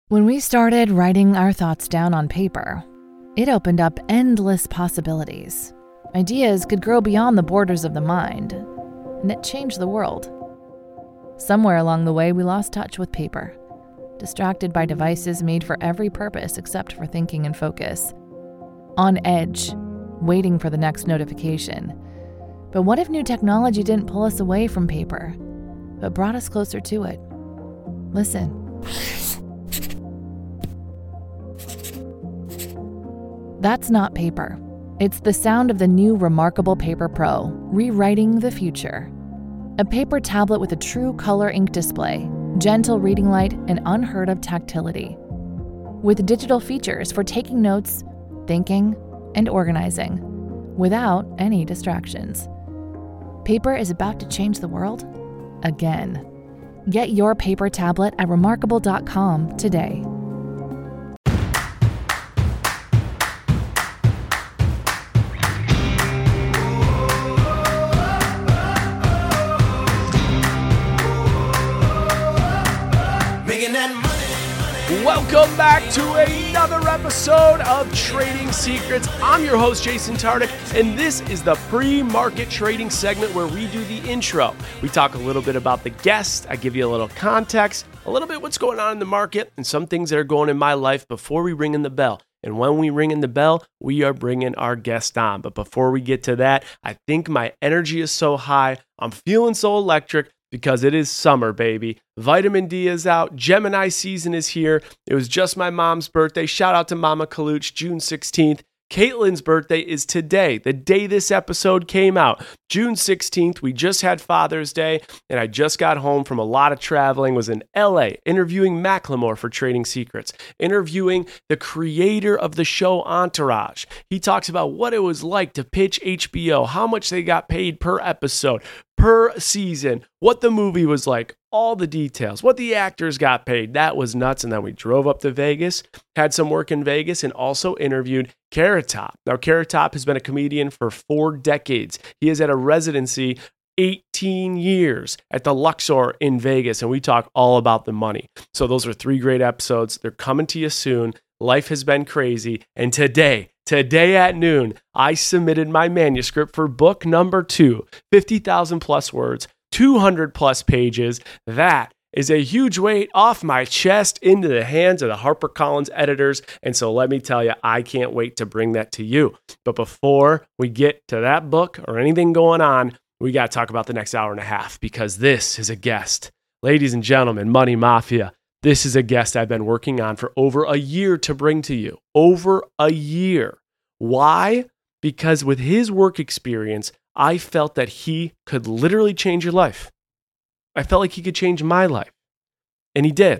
When we started writing our thoughts down on paper, it opened up endless possibilities. Ideas could grow beyond the borders of the mind, and it changed the world. Somewhere along the way, we lost touch with paper, distracted by devices made for every purpose except for thinking and focus. On edge, waiting for the next notification. But what if new technology didn't pull us away from paper, but brought us closer to it? Listen. That's not paper. It's the sound of the new Remarkable Paper Pro, rewriting the future. A paper tablet with a true color ink display, gentle reading light, and unheard of tactility. With digital features for taking notes, thinking, and organizing, without any distractions. Paper is about to change the world again. Get your paper tablet at remarkable.com today. Welcome back to another episode of Trading Secrets. I'm your host, Jason Tartick, and this is the pre-market trading segment where we do the intro. We talk a little bit about the guest, I give you a little context, a little bit what's going on in the market, and some things that are going in my life before we ring in the bell. And when we ring in the bell, we are bringing our guest on. But before we get to that, I think my energy is so high, I'm feeling so electric, because it is summer, baby. Vitamin D is out. Gemini season is here. It was just my mom's birthday. Shout out to Mama Kaluch, June 16th. Caitlin's birthday is today, the day this episode came out. June 16th, we just had Father's Day, and I just got home from a lot of traveling, was in LA, interviewing Macklemore for Trading Secrets, interviewing the creator of the show Entourage. He talks about what it was like to pitch HBO, how much they got paid per episode, per season, what the movie was like, all the details, what the actors got paid. That was nuts. And then we drove up to Vegas, had some work in Vegas, and also interviewed Carrot Top. Now, Carrot Top has been a comedian for 4 decades. He is at a residency 18 years at the Luxor in Vegas, and we talk all about the money. So those are 3 great episodes. They're coming to you soon. Life has been crazy. And today at noon, I submitted my manuscript for book number 2, 50,000 plus words, 200 plus pages. That is a huge weight off my chest into the hands of the HarperCollins editors. And so let me tell you, I can't wait to bring that to you. But before we get to that book or anything going on, we got to talk about the next hour and a half, because this is a guest. Ladies and gentlemen, Money Mafia. This is a guest I've been working on for over a year to bring to you. Over a year. Why? Because with his work experience, I felt that he could literally change your life. I felt like he could change my life. And he did.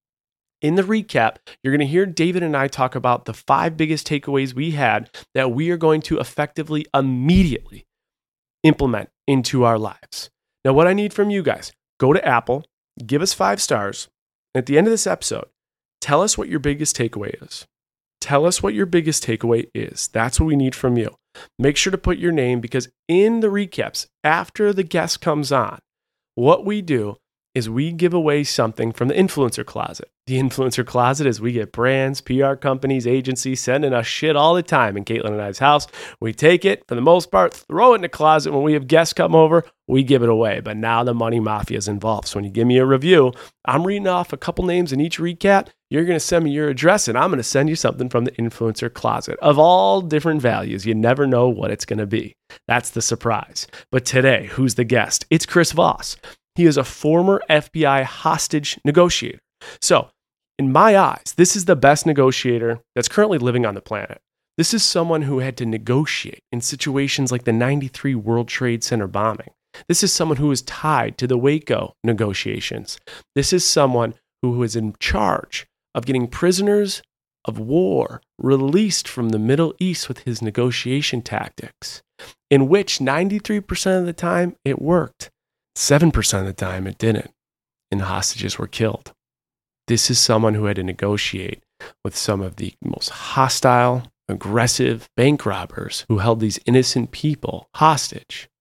In the recap, you're going to hear David and I talk about the 5 biggest takeaways we had that we are going to effectively, immediately implement into our lives. Now, what I need from you guys, go to Apple, give us 5 stars. At the end of this episode, tell us what your biggest takeaway is. Tell us what your biggest takeaway is. That's what we need from you. Make sure to put your name, because in the recaps, after the guest comes on, what we do is we give away something from the Influencer Closet. The Influencer Closet is we get brands, PR companies, agencies sending us shit all the time in Caitlin and I's house. We take it, for the most part, throw it in the closet. When we have guests come over, we give it away. But now the Money Mafia is involved. So when you give me a review, I'm reading off a couple names in each recap. You're going to send me your address, and I'm going to send you something from the Influencer Closet of all different values. You never know what it's going to be. That's the surprise. But today, who's the guest? It's Chris Voss. He is a former FBI hostage negotiator. So, in my eyes, this is the best negotiator that's currently living on the planet. This is someone who had to negotiate in situations like the 93 World Trade Center bombing. This is someone who is tied to the Waco negotiations. This is someone who was in charge of getting prisoners of war released from the Middle East with his negotiation tactics, in which 93% of the time it worked. 7% of the time it didn't, and hostages were killed. This is someone who had to negotiate with some of the most hostile, aggressive bank robbers who held these innocent people hostage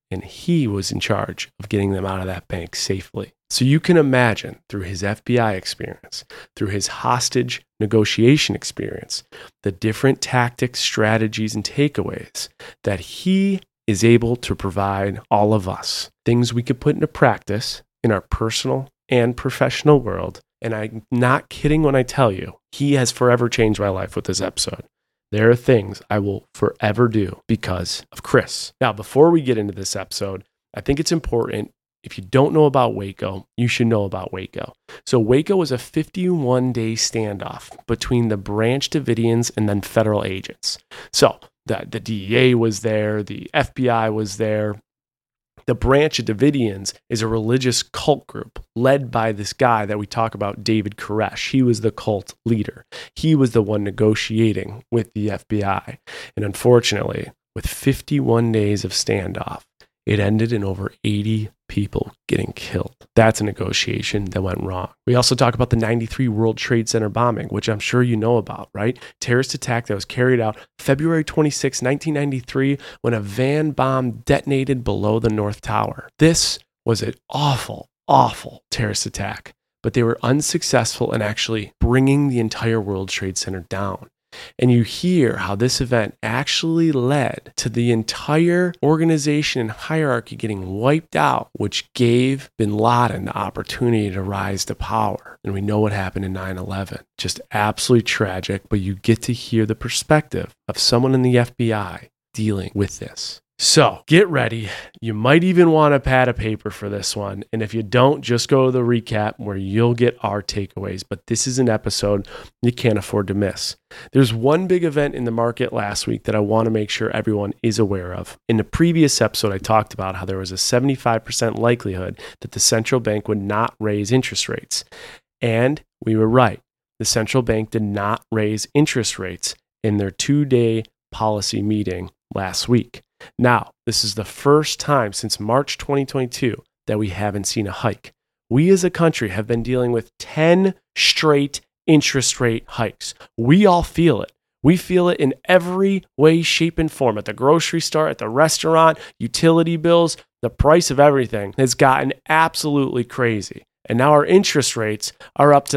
and he was in charge of getting them out of that bank safely. So you can imagine, through his FBI experience, through his hostage negotiation experience, the different tactics, strategies, and takeaways that he is able to provide all of us. Things we could put into practice in our personal and professional world. And I'm not kidding when I tell you, he has forever changed my life with this episode. There are things I will forever do because of Chris. Now, before we get into this episode, I think it's important. If you don't know about Waco, you should know about Waco. So Waco was a 51-day standoff between the Branch Davidians and then federal agents. So the DEA was there, the FBI was there. The Branch Davidians is a religious cult group led by this guy that we talk about, David Koresh. He was the cult leader. He was the one negotiating with the FBI. And unfortunately, with 51 days of standoff, it ended in over 80 people getting killed. That's a negotiation that went wrong. We also talk about the 93 World Trade Center bombing, which I'm sure you know about, right? Terrorist attack that was carried out February 26, 1993, when a van bomb detonated below the North Tower. This was an awful, awful terrorist attack, but they were unsuccessful in actually bringing the entire World Trade Center down. And you hear how this event actually led to the entire organization and hierarchy getting wiped out, which gave bin Laden the opportunity to rise to power. And we know what happened in 9/11. Just absolutely tragic, but you get to hear the perspective of someone in the FBI dealing with this. So get ready. You might even want a pad of paper for this one. And if you don't, just go to the recap where you'll get our takeaways. But this is an episode you can't afford to miss. There's one big event in the market last week that I want to make sure everyone is aware of. In the previous episode, I talked about how there was a 75% likelihood that the central bank would not raise interest rates. And we were right. The central bank did not raise interest rates in their 2-day policy meeting last week. Now, this is the first time since March 2022 that we haven't seen a hike. We as a country have been dealing with 10 straight interest rate hikes. We all feel it. We feel it in every way, shape, and form. At the grocery store, at the restaurant, utility bills, the price of everything has gotten absolutely crazy. And now our interest rates are up to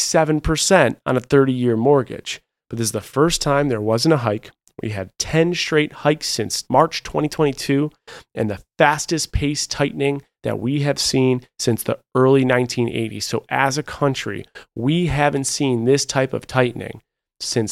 6-7% on a 30-year mortgage. But this is the first time there wasn't a hike. We had 10 straight hikes since March 2022 and the fastest pace tightening that we have seen since the early 1980s. So as a country, we haven't seen this type of tightening since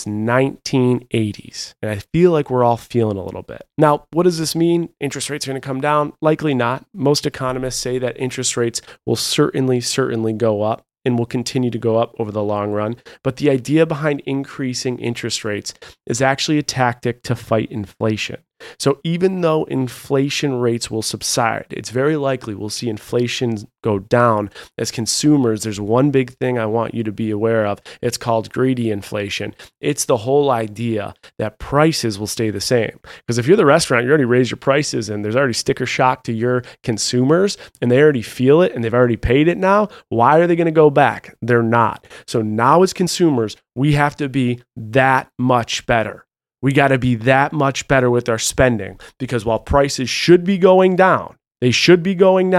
1980s. And I feel like we're all feeling a little bit. Now, what does this mean? Interest rates are going to come down? Likely not. Most economists say that interest rates will certainly go up and will continue to go up over the long run. But the idea behind increasing interest rates is actually a tactic to fight inflation. So even though inflation rates will subside, it's very likely we'll see inflation go down as consumers. There's one big thing I want you to be aware of. It's called greedy inflation. It's the whole idea that prices will stay the same. Because if you're the restaurant, you already raised your prices and there's already sticker shock to your consumers and they already feel it and they've already paid it now. Why are they going to go back? They're not. So now as consumers, we have to be that much better. We got to be that much better with our spending because while prices should be going down, they're going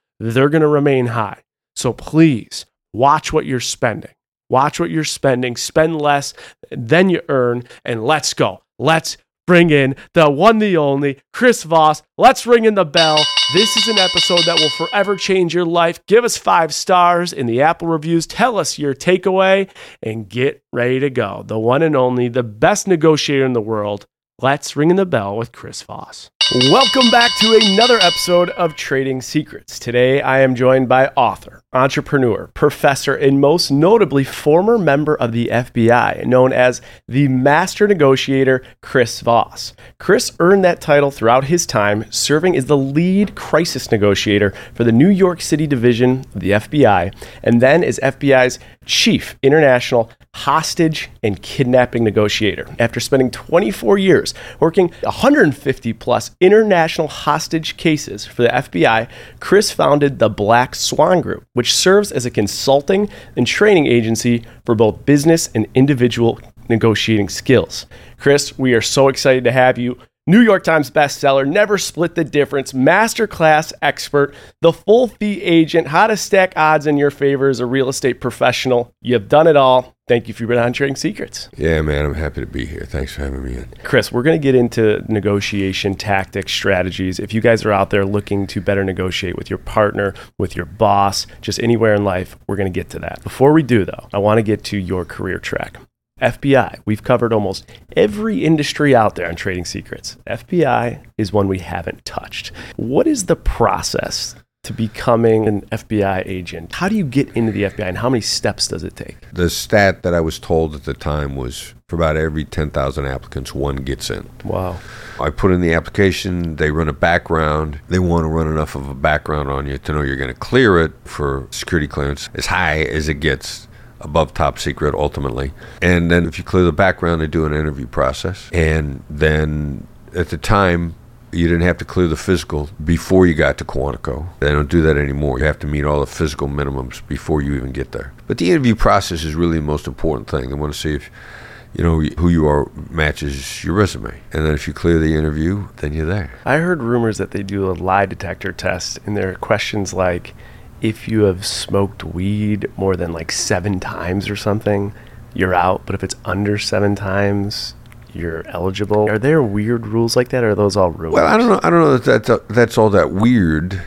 to remain high. So please watch what you're spending. Watch what you're spending. Spend less than you earn. And let's go. Let's bring in the one, the only, Chris Voss. Let's ring in the bell. This is an episode that will forever change your life. Give us 5 stars in the Apple reviews. Tell us your takeaway and get ready to go. The one and only, the best negotiator in the world. Let's ring in the bell with Chris Voss. Welcome back to another episode of Trading Secrets. Today, I am joined by author, entrepreneur, professor, and most notably, former member of the FBI, known as the Master Negotiator, Chris Voss. Chris earned that title throughout his time serving as the lead crisis negotiator for the New York City division of the FBI, and then as FBI's chief international hostage and kidnapping negotiator. After spending 24 years working 150 plus international hostage cases for the FBI, Chris founded the Black Swan Group, which serves as a consulting and training agency for both business and individual negotiating skills. Chris, we are so excited to have you. New York Times bestseller, Never Split the Difference, masterclass expert, the full fee agent, how to stack odds in your favor as a real estate professional. You've done it all. Thank you for being on Trading Secrets. Yeah, man, I'm happy to be here. Thanks for having me in. Chris, we're going to get into negotiation tactics, strategies. If you guys are out there looking to better negotiate with your partner, with your boss, just anywhere in life, we're going to get to that. Before we do, though, I want to get to your career track. FBI, we've covered almost every industry out there on Trading Secrets. FBI is one we haven't touched. What is the process to becoming an FBI agent? How do you get into the FBI and how many steps does it take? The stat that I was told at the time was for about every 10,000 applicants, one gets in. Wow. I put in the application, they run a background. They want to run enough of a background on you to know you're going to clear it for security clearance as high as it gets, above top secret ultimately. And then if you clear the background, they do an interview process. And then at the time, you didn't have to clear the physical before you got to Quantico. They don't do that anymore. You have to meet all the physical minimums before you even get there. But the interview process is really the most important thing. They want to see if who you are matches your resume. And then if you clear the interview, then you're there. I heard rumors that they do a lie detector test, and there are questions like, if you have smoked weed more than like 7 times or something, you're out. But if it's under 7 times, you're eligible. Are there weird rules like that, or are those all rules? Well, I don't know that's all that weird.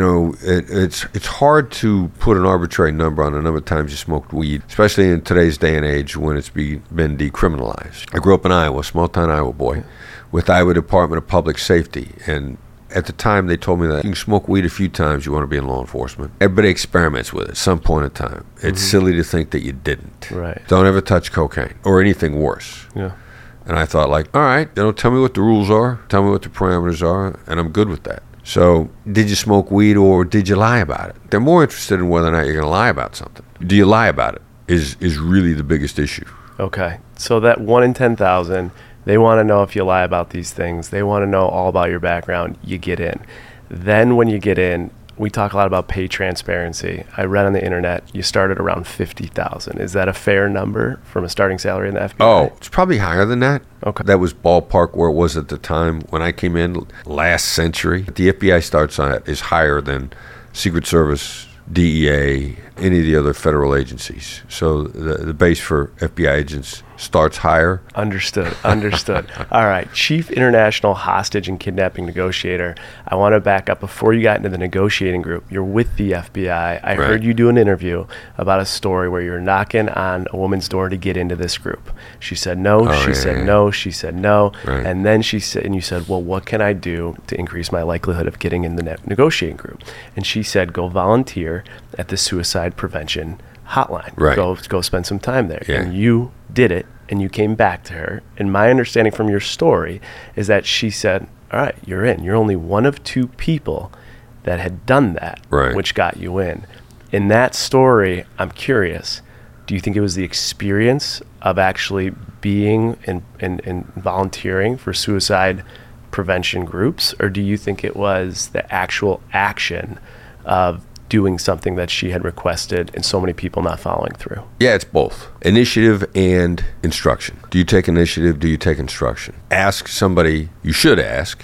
It's hard to put an arbitrary number on the number of times you smoked weed, especially in today's day and age when it's been decriminalized. I grew up in Iowa, small town Iowa boy, with Iowa Department of Public Safety, and at the time, they told me that you can smoke weed a few times, you want to be in law enforcement. Everybody experiments with it at some point in time. It's silly to think that you didn't. Right. Don't ever touch cocaine or anything worse. Yeah. And I thought, all right, tell me what the rules are, tell me what the parameters are, and I'm good with that. So, did you smoke weed or did you lie about it? They're more interested in whether or not you're going to lie about something. Do you lie about it is really the biggest issue. Okay. So that 1 in 10,000... they want to know if you lie about these things. They want to know all about your background. You get in. Then when you get in, we talk a lot about pay transparency. I read on the internet, you start at around $50,000. Is that a fair number from a starting salary in the FBI? Oh, it's probably higher than that. Okay. That was ballpark where it was at the time when I came in last century. The FBI starts on it is higher than Secret Service, DEA, any of the other federal agencies. So the base for FBI agents starts higher. Understood. All right. Chief International Hostage and Kidnapping Negotiator. I want to back up. Before you got into the negotiating group, you're with the FBI. I heard you do an interview about a story where you're knocking on a woman's door to get into this group. She said no. She said no. She said no. Right. And then you said, well, what can I do to increase my likelihood of getting in the negotiating group? And she said, go volunteer at the suicide prevention hotline. Right. Go spend some time there. Yeah. And you did it, and you came back to her. And my understanding from your story is that she said, all right, you're in. You're only one of 2 people that had done that, right, which got you in. In that story, I'm curious, do you think it was the experience of actually being and volunteering for suicide prevention groups, or do you think it was the actual action of doing something that she had requested and so many people not following through? Yeah, it's both. Initiative and instruction. Do you take initiative? Do you take instruction? Ask somebody you should ask.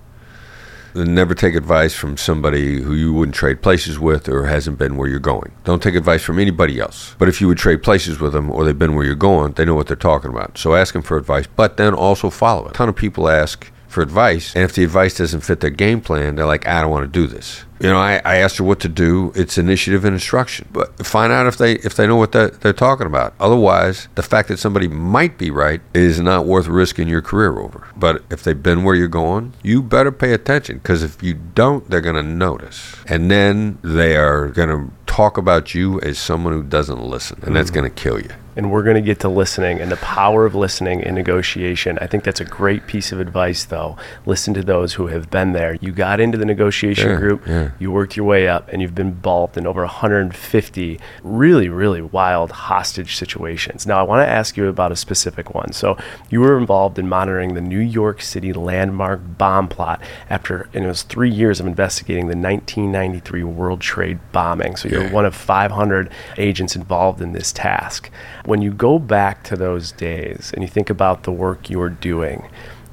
Never take advice from somebody who you wouldn't trade places with or hasn't been where you're going. Don't take advice from anybody else. But if you would trade places with them or they've been where you're going, they know what they're talking about. So ask them for advice, but then also follow it. A ton of people ask for advice, and if the advice doesn't fit their game plan, they're like, I don't want to do this. I asked her what to do. It's initiative and instruction. But find out if they know what they're talking about. Otherwise, the fact that somebody might be right is not worth risking your career over. But if they've been where you're going, you better pay attention, because if you don't, they're going to notice. And then they are going to talk about you as someone who doesn't listen, and that's going to kill you. And we're going to get to listening and the power of listening in negotiation. I think that's a great piece of advice, though. Listen to those who have been there. You got into the negotiation group, you worked your way up, and you've been involved in over 150 really, really wild hostage situations. Now, I want to ask you about a specific one. So you were involved in monitoring the New York City landmark bomb plot and it was 3 years of investigating the 1993 World Trade bombing. So you're one of 500 agents involved in this task. When you go back to those days and you think about the work you were doing,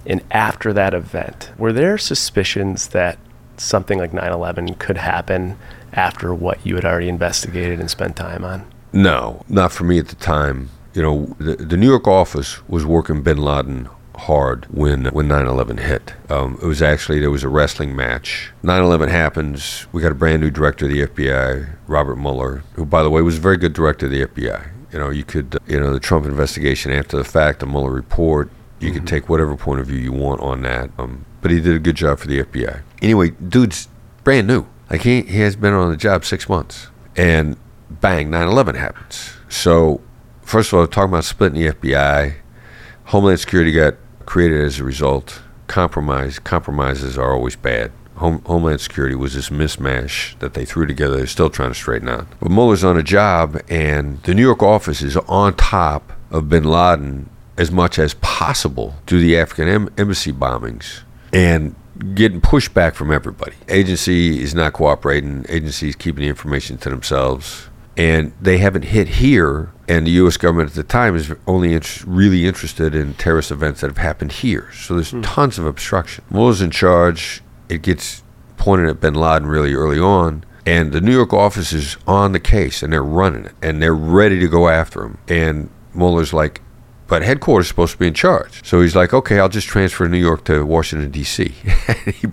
And after that event, were there suspicions that something like 9/11 could happen after what you had already investigated and spent time on? No, not for me at the time. You know, the New York office was working bin Laden hard when 9/11 hit. It was actually, there was a wrestling match. 9/11 happens. We got a brand new director of the FBI, Robert Mueller, who, by the way, was a very good director of the FBI. You know, you could, the Trump investigation after the fact, the Mueller report, you could take whatever point of view you want on that. But he did a good job for the FBI. Anyway, dude's brand new. Like, he has been on the job 6 months. And bang, 9/11 happens. So, first of all, talking about splitting the FBI, Homeland Security got created as a result. Compromises are always bad. Homeland Security was this mismatch that they threw together. They're still trying to straighten out. But Mueller's on a job, and the New York office is on top of bin Laden as much as possible through the African embassy bombings and getting pushback from everybody. Agency is not cooperating. Agency is keeping the information to themselves. And they haven't hit here, and the U.S. government at the time is only really interested in terrorist events that have happened here. So there's tons of obstruction. Mueller's in charge. It gets pointed at bin Laden really early on, and the New York office is on the case, and they're running it, and they're ready to go after him. And Mueller's like, but headquarters is supposed to be in charge. So he's like, okay, I'll just transfer New York to Washington, D.C. And he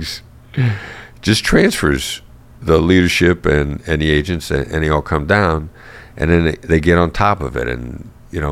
just transfers the leadership and the agents, and they all come down, and then they get on top of it. And,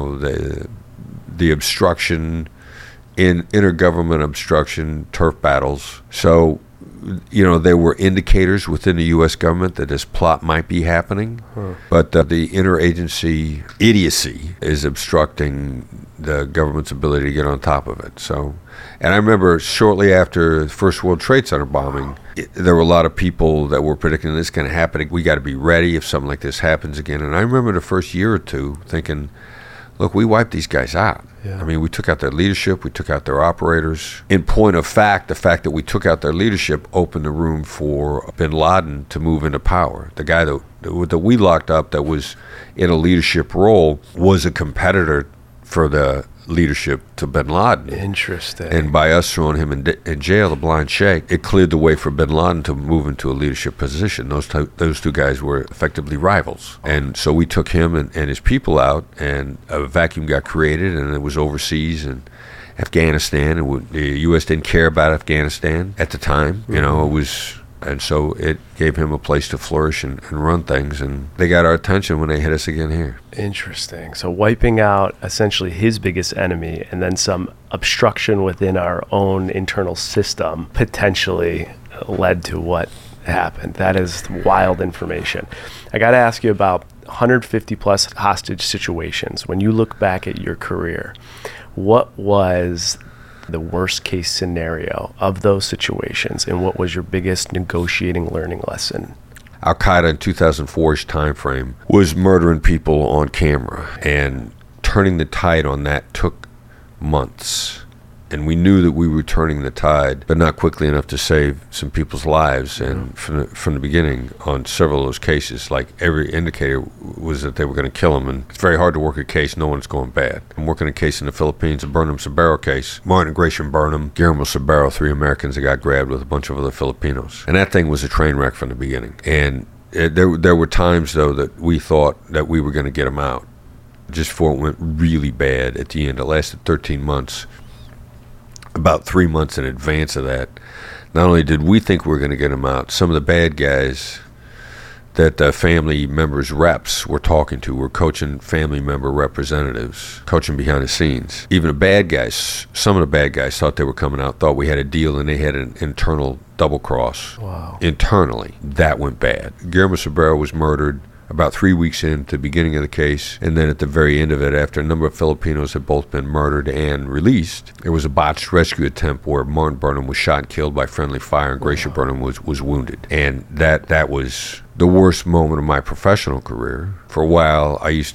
the obstruction, intergovernment obstruction, turf battles. So, there were indicators within the U.S. government that this plot might be happening, but the interagency idiocy is obstructing the government's ability to get on top of it. So, and I remember shortly after the first World Trade Center bombing, there were a lot of people that were predicting this is going to happen. We got to be ready if something like this happens again. And I remember the first year or two thinking, look, we wiped these guys out. Yeah. I mean, we took out their leadership, we took out their operators. In point of fact, the fact that we took out their leadership opened the room for bin Laden to move into power. The guy that we locked up that was in a leadership role was a competitor for the leadership to bin Laden. Interesting. And by us throwing him in jail, the blind sheikh, it cleared the way for bin Laden to move into a leadership position. Those two guys were effectively rivals. And so we took him and his people out, and a vacuum got created, and it was overseas and Afghanistan. And the U.S. didn't care about Afghanistan at the time. It was... And so it gave him a place to flourish and run things, and they got our attention when they hit us again here. Interesting. So wiping out essentially his biggest enemy, and then some obstruction within our own internal system potentially led to what happened. That is wild information. I got to ask you about 150 plus hostage situations. When you look back at your career, what was the worst case scenario of those situations, and what was your biggest negotiating learning lesson? Al-Qaeda in 2004-ish time frame was murdering people on camera, and turning the tide on that took months. And we knew that we were turning the tide, but not quickly enough to save some people's lives. And from the beginning, on several of those cases, like every indicator was that they were going to kill them. And it's very hard to work a case knowing it's going bad. I'm working a case in the Philippines, the Burnham-Sabero case. Martin Gratian Burnham, Guillermo Sabero, 3 Americans that got grabbed with a bunch of other Filipinos. And that thing was a train wreck from the beginning. And there were times, though, that we thought that we were going to get them out, just before it went really bad at the end. It lasted 13 months. About 3 months in advance of that, not only did we think we were going to get them out, some of the bad guys that family members' reps were talking to were coaching family member representatives, coaching behind the scenes. Even the bad guys, some of the bad guys thought they were coming out, thought we had a deal, and they had an internal double cross. Wow. Internally, that went bad. Guillermo Sabero was murdered about 3 weeks into the beginning of the case, and then at the very end of it, after a number of Filipinos had both been murdered and released, there was a botched rescue attempt where Martin Burnham was shot and killed by friendly fire, and Gracia Burnham was wounded. And that was the worst moment of my professional career. For a while,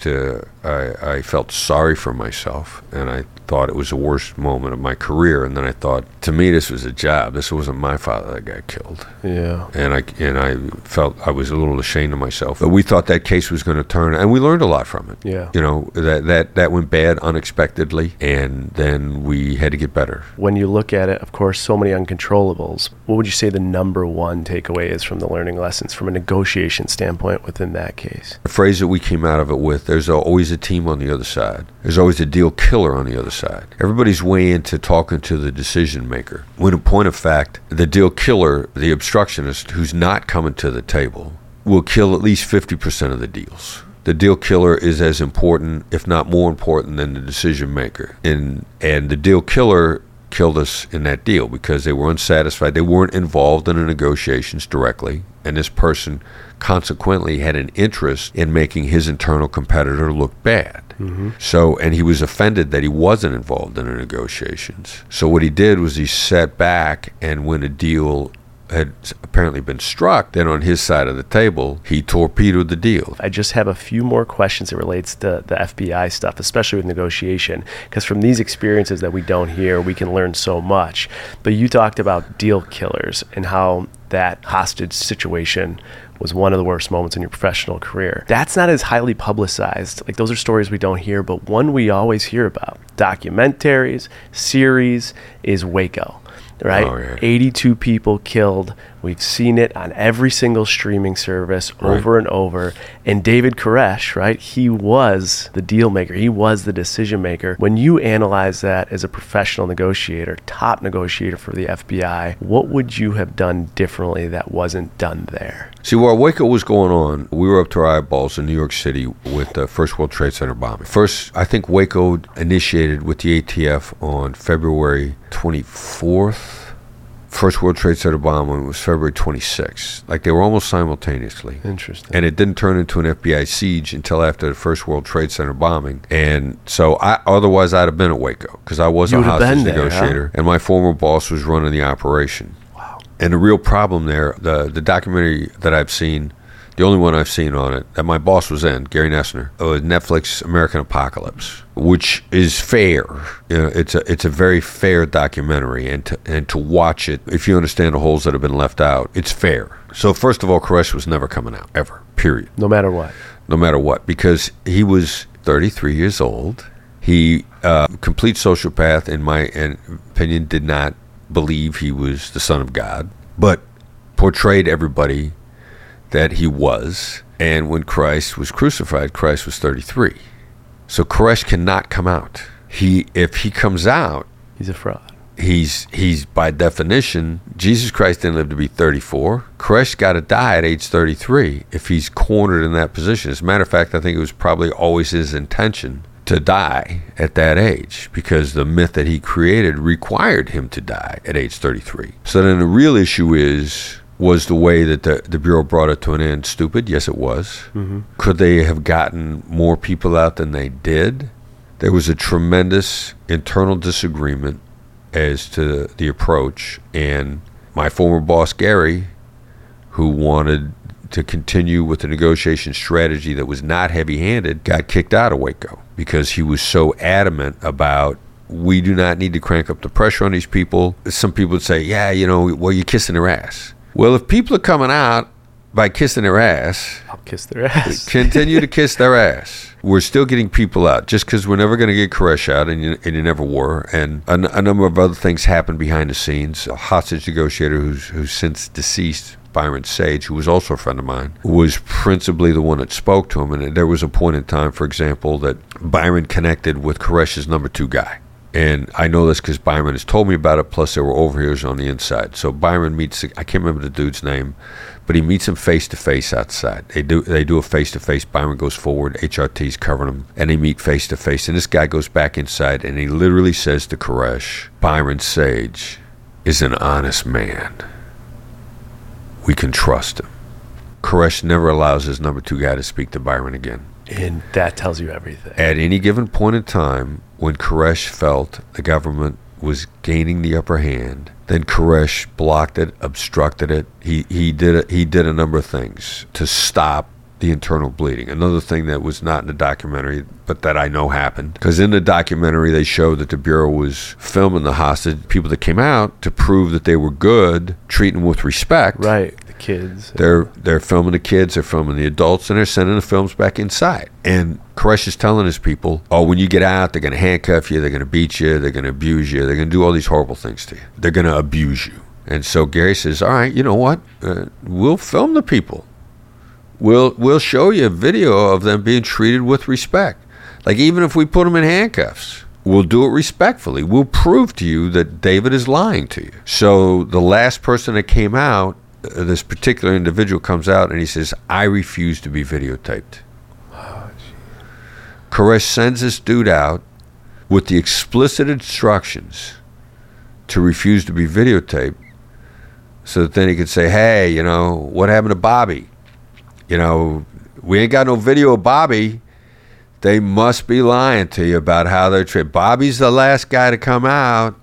I felt sorry for myself, and I thought it was the worst moment of my career. And then I thought, to me, this was a job. This wasn't my father that got killed. Yeah. And I felt I was a little ashamed of myself. But we thought that case was going to turn, and we learned a lot from it. Yeah. You know, that went bad unexpectedly, and then we had to get better. When you look at it, of course, so many uncontrollables. What would you say the number one takeaway is from the learning lessons from a negotiation standpoint within that case? The phrase that we came out of it with, there's always a team on the other side. There's always a deal killer on the other side. Everybody's way into talking to the decision maker. When in point of fact, the deal killer, the obstructionist who's not coming to the table, will kill at least 50% of the deals. The deal killer is as important, if not more important, than the decision maker. And the deal killer killed us in that deal because they were unsatisfied. They weren't involved in the negotiations directly, and this person consequently had an interest in making his internal competitor look bad. Mm-hmm. So, and he was offended that he wasn't involved in the negotiations. So what he did was he sat back, and when a deal had apparently been struck, then on his side of the table, he torpedoed the deal. I just have a few more questions that relates to the FBI stuff, especially with negotiation, because from these experiences that we don't hear, we can learn so much. But you talked about deal killers and how that hostage situation was one of the worst moments in your professional career. That's not as highly publicized. Like, those are stories we don't hear, but one we always hear about, documentaries, series, is Waco. Right? Oh, yeah. 82 people killed. We've seen it on every single streaming service over and over. And David Koresh, right? He was the deal maker. He was the decision maker. When you analyze that as a professional negotiator, top negotiator for the FBI, what would you have done differently that wasn't done there? See, while Waco was going on, we were up to our eyeballs in New York City with the first World Trade Center bombing. First, I think Waco initiated with the ATF on February 24th. First World Trade Center bombing was February 26th. Like, they were almost simultaneously. Interesting. And it didn't turn into an FBI siege until after the first World Trade Center bombing. And so otherwise I'd have been at Waco because I was a hostage negotiator, and my former boss was running the operation. Wow. And the real problem there, the documentary that I've seen, the only one I've seen on it, that my boss was in, Gary Nessner, was Netflix American Apocalypse, which is fair. You know, it's a very fair documentary, and to watch it, if you understand the holes that have been left out, it's fair. So first of all, Koresh was never coming out, ever, period. No matter what. No matter what, because he was 33 years old. He, complete sociopath, in my opinion, did not believe he was the son of God, but portrayed everybody that he was. And when Christ was crucified, Christ was 33. So Koresh cannot come out. If he comes out, he's a fraud. He's by definition, Jesus Christ didn't live to be 34. Koresh got to die at age 33 if he's cornered in that position. As a matter of fact, I think it was probably always his intention to die at that age, because the myth that he created required him to die at age 33. So then the real issue was the way that the Bureau brought it to an end stupid? Yes, it was. Mm-hmm. Could they have gotten more people out than they did? There was a tremendous internal disagreement as to the approach, and my former boss, Gary, who wanted to continue with the negotiation strategy that was not heavy-handed, got kicked out of Waco because he was so adamant about, we do not need to crank up the pressure on these people. Some people would say, yeah, well, you're kissing their ass. Well, if people are coming out by kissing their ass, I'll kiss their ass. Continue to kiss their ass. We're still getting people out, just because we're never going to get Koresh out, and you never were. And a number of other things happened behind the scenes. A hostage negotiator who's since deceased, Byron Sage, who was also a friend of mine, was principally the one that spoke to him. And there was a point in time, for example, that Byron connected with Koresh's number 2 guy. And I know this because Byron has told me about it, plus there were overhears on the inside. So Byron meets, I can't remember the dude's name, but he meets him face-to-face outside. They do a face-to-face. Byron goes forward, HRT's covering him, and they meet face-to-face. And this guy goes back inside, and he literally says to Koresh, Byron Sage is an honest man. We can trust him. Koresh never allows his number 2 guy to speak to Byron again. And that tells you everything. At any given point in time, when Koresh felt the government was gaining the upper hand, then Koresh blocked it, obstructed it. He did a number of things to stop the internal bleeding. Another thing that was not in the documentary, but that I know happened, because in the documentary they showed that the Bureau was filming the hostage, people that came out to prove that they were good, treating them with respect. Right, the kids. They're filming the kids, they're filming the adults, and they're sending the films back inside. And Koresh is telling his people, oh, when you get out, they're going to handcuff you, they're going to beat you, they're going to abuse you, they're going to do all these horrible things to you. They're going to abuse you. And so Gary says, all right, you know what? We'll film the people. We'll show you a video of them being treated with respect. Like, even if we put them in handcuffs, we'll do it respectfully. We'll prove to you that David is lying to you. So the last person that came out, this particular individual comes out and he says, I refuse to be videotaped. Koresh sends this dude out with the explicit instructions to refuse to be videotaped, so that then he could say, hey, you know, what happened to Bobby? You know, we ain't got no video of Bobby. They must be lying to you about how they're treated. Bobby's the last guy to come out,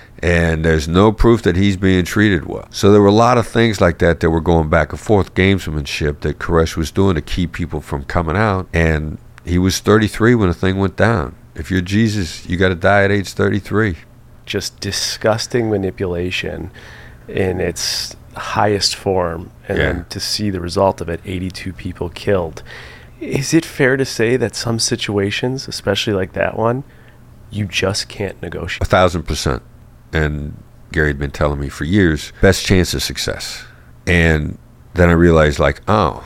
and there's no proof that he's being treated well. So there were a lot of things like that were going back and forth, gamesmanship that Koresh was doing to keep people from coming out. And he was 33 when the thing went down. If you're Jesus, you got to die at age 33. Just disgusting manipulation in its highest form, and then to see the result of it, 82 people killed. Is it fair to say that some situations, especially like that one, you just can't negotiate? 1,000%. And Gary had been telling me for years, best chance of success. And then I realized, like, oh,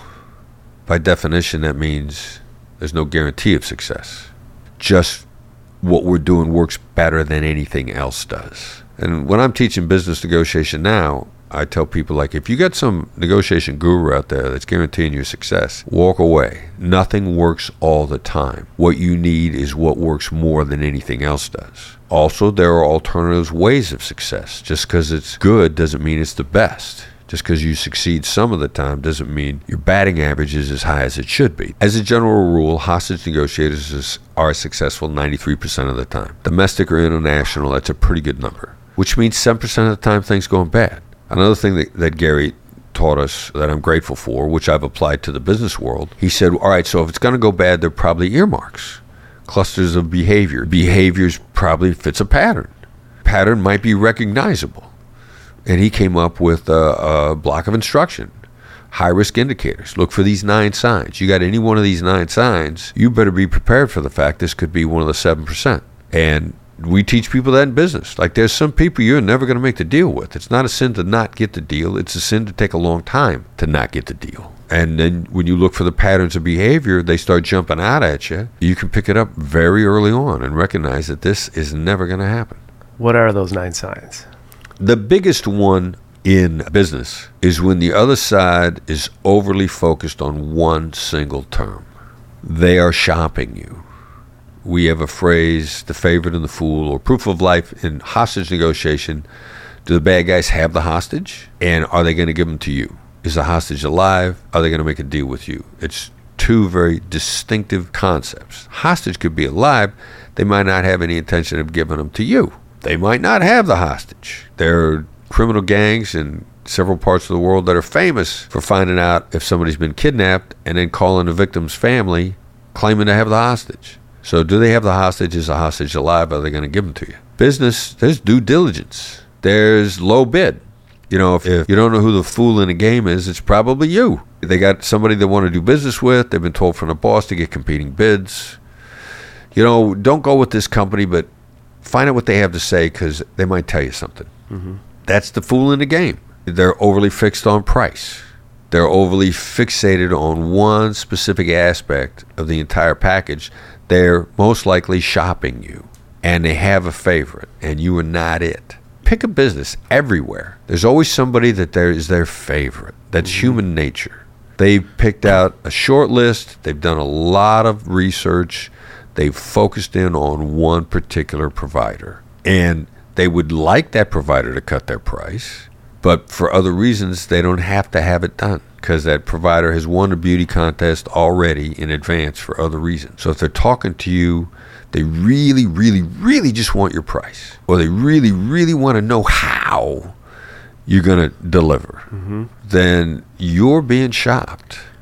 by definition, that means there's no guarantee of success. Just what we're doing works better than anything else does. And when I'm teaching business negotiation now, I tell people, like, if you got some negotiation guru out there that's guaranteeing your success, walk away. Nothing works all the time. What you need is what works more than anything else does. Also, there are alternative ways of success. Just because it's good doesn't mean it's the best. Just because you succeed some of the time doesn't mean your batting average is as high as it should be. As a general rule, hostage negotiators are successful 93% of the time. Domestic or international, that's a pretty good number, which means 7% of the time things going bad. Another thing that Gary taught us that I'm grateful for, which I've applied to the business world, he said, all right, so if it's going to go bad, there are probably earmarks, clusters of behavior. Behaviors probably fits a pattern. Pattern might be recognizable. And he came up with a block of instruction, high-risk indicators. Look for these 9 signs. You got any one of these 9 signs, you better be prepared for the fact this could be one of the 7%. And we teach people that in business. Like, there's some people you're never going to make the deal with. It's not a sin to not get the deal. It's a sin to take a long time to not get the deal. And then when you look for the patterns of behavior, they start jumping out at you. You can pick it up very early on and recognize that this is never going to happen. What are those 9 signs? The biggest one in business is when the other side is overly focused on one single term. They are shopping you. We have a phrase, the favorite and the fool, or proof of life in hostage negotiation. Do the bad guys have the hostage? And are they going to give them to you? Is the hostage alive? Are they going to make a deal with you? It's 2 very distinctive concepts. Hostage could be alive. They might not have any intention of giving them to you. They might not have the hostage. There are criminal gangs in several parts of the world that are famous for finding out if somebody's been kidnapped and then calling the victim's family claiming to have the hostage. So do they have the hostage? Is the hostage alive? Are they going to give them to you? Business, there's due diligence. There's low bid. You know, if you don't know who the fool in the game is, it's probably you. They got somebody they want to do business with. They've been told from the boss to get competing bids. You know, don't go with this company, but find out what they have to say, because they might tell you something. Mm-hmm. That's the fool in the game. They're overly fixed on price. They're overly fixated on one specific aspect of the entire package. They're most likely shopping you, and they have a favorite, and you are not it. Pick a business everywhere. There's always somebody that there is their favorite. That's human nature. They've picked out a short list. They've done a lot of research. They've focused in on one particular provider, and they would like that provider to cut their price, but for other reasons, they don't have to have it done, because that provider has won a beauty contest already in advance for other reasons. So if they're talking to you, they really, really, really just want your price, or they really, really want to know how you're going to deliver, then you're being shopped.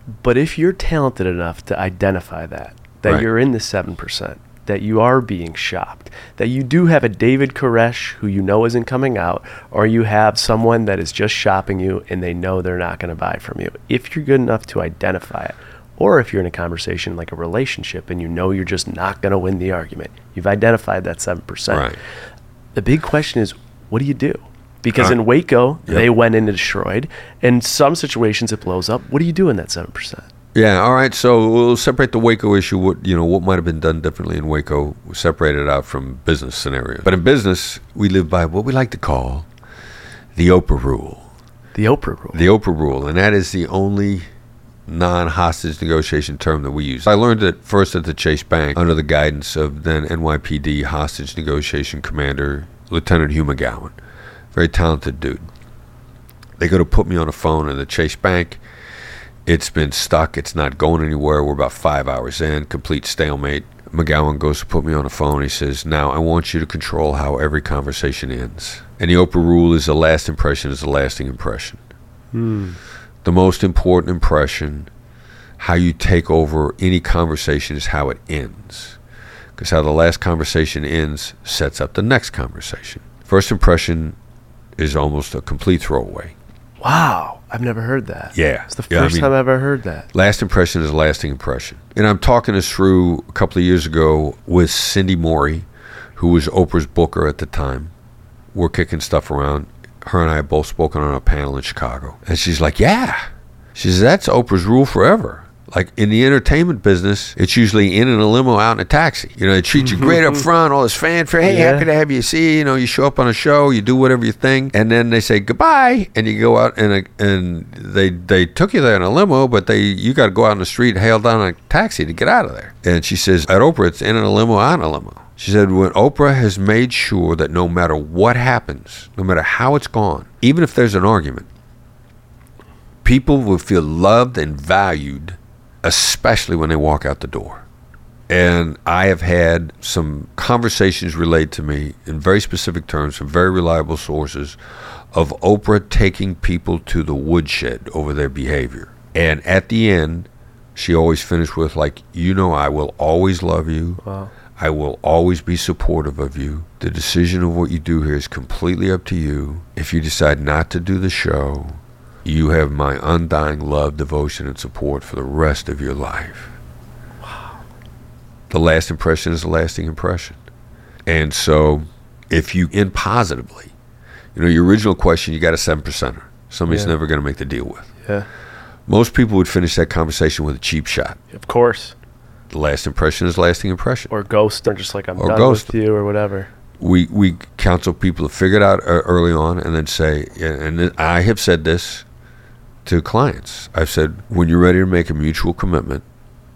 But if you're talented enough to identify that Right. you're in the 7%, that you are being shopped, that you do have a David Koresh who you know isn't coming out, or you have someone that is just shopping you and they know they're not going to buy from you. If you're good enough to identify it, or if you're in a conversation like a relationship and you know you're just not going to win the argument, you've identified that 7%. Right. The big question is, what do you do? Because Right. in Waco, Yep. they went in and destroyed. In some situations, it blows up. What do you do in that 7%? Yeah, all right. So we'll separate the Waco issue. What might have been done differently in Waco. We separate it out from business scenarios. But in business, we live by what we like to call the Oprah rule. The Oprah rule. The Oprah rule, and that is the only non-hostage negotiation term that we use. I learned it first at the Chase Bank under the guidance of then NYPD hostage negotiation commander Lieutenant Hugh McGowan, very talented dude. They go to put me on a phone in the Chase Bank. It's been stuck. It's not going anywhere. We're about 5 hours in, complete stalemate. McGowan goes to put me on the phone. He says, now I want you to control how every conversation ends. And the Oprah rule is the last impression is the lasting impression. The most important impression, how you take over any conversation, is how it ends. Because how the last conversation ends sets up the next conversation. First impression is almost a complete throwaway. Wow. I've never heard that. Yeah. It's the Yeah, I first mean- time I've ever heard that. Last impression is a lasting impression. And I'm talking this through a couple of years ago with Cindy Morey, who was Oprah's booker at the time. We're kicking stuff around. Her and I have both spoken on a panel in Chicago. And she's like, yeah. She says, that's Oprah's rule forever. Like in the entertainment business, it's usually in a limo, out in a taxi. You know, they treat you great up front, all this fanfare. Hey, Yeah. happy to have you see. You know, you show up on a show, you do whatever you think, and then they say goodbye, and you go out and they took you there in a limo, but you got to go out in the street, hail down a taxi to get out of there. And she says, at Oprah, it's in a limo, out in a limo. She said, when Oprah has made sure that no matter what happens, no matter how it's gone, even if there's an argument, people will feel loved and valued, especially when they walk out the door. And I have had some conversations relayed to me in very specific terms from very reliable sources of Oprah taking people to the woodshed over their behavior. And at the end, she always finished with, like, I will always love you. Wow. I will always be supportive of you. The decision of what you do here is completely up to you. If you decide not to do the show, you have my undying love, devotion, and support for the rest of your life. Wow. The last impression is the lasting impression. And so if you end positively, your original question, you got a 7%er. Somebody's Yeah. never going to make the deal with. Yeah. Most people would finish that conversation with a cheap shot. Of course. The last impression is lasting impression. Or ghost, or just like, I'm Or done ghost. with you, or whatever. We counsel people to figure it out early on and then say, and I have said this to clients. I've said, when you're ready to make a mutual commitment,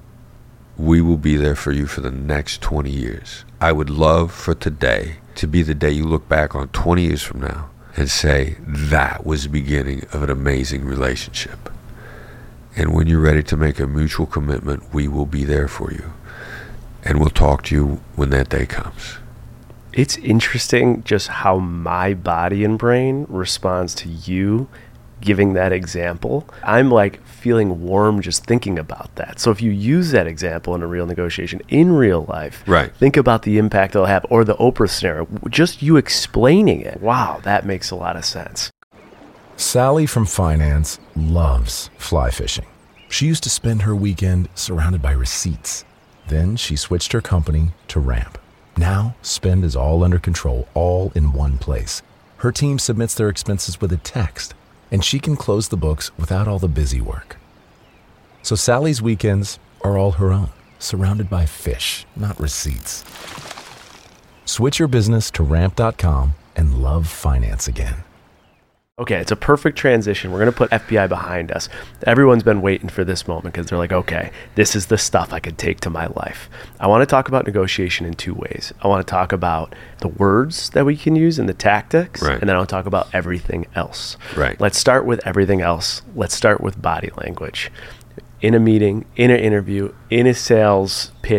we will be there for you for the next 20 years. I would love for today to be the day you look back on 20 years from now and say, that was the beginning of an amazing relationship. And when you're ready to make a mutual commitment, we will be there for you. And we'll talk to you when that day comes. It's interesting just how my body and brain responds to you giving that example. I'm like feeling warm just thinking about that. So if you use that example in a real negotiation in real life, Right. think about the impact it'll have, or the Oprah scenario, just you explaining it. Wow, that makes a lot of sense. Sally from finance loves fly fishing. She used to spend her weekend surrounded by receipts. Then she switched her company to Ramp. Now, spend is all under control, all in one place. Her team submits their expenses with a text, and she can close the books without all the busy work. So Sally's weekends are all her own, surrounded by fish, not receipts. Switch your business to Ramp.com and love finance again. Okay, it's a perfect transition. We're going to put FBI behind us. Everyone's been waiting for this moment because they're like, okay, this is the stuff I could take to my life. I want to talk about negotiation in two ways. I want to talk about the words that we can use and the tactics, Right. and then I want to talk about everything else. Right. Let's start with everything else. Let's start with body language. In a meeting, in an interview, in a sales pitch,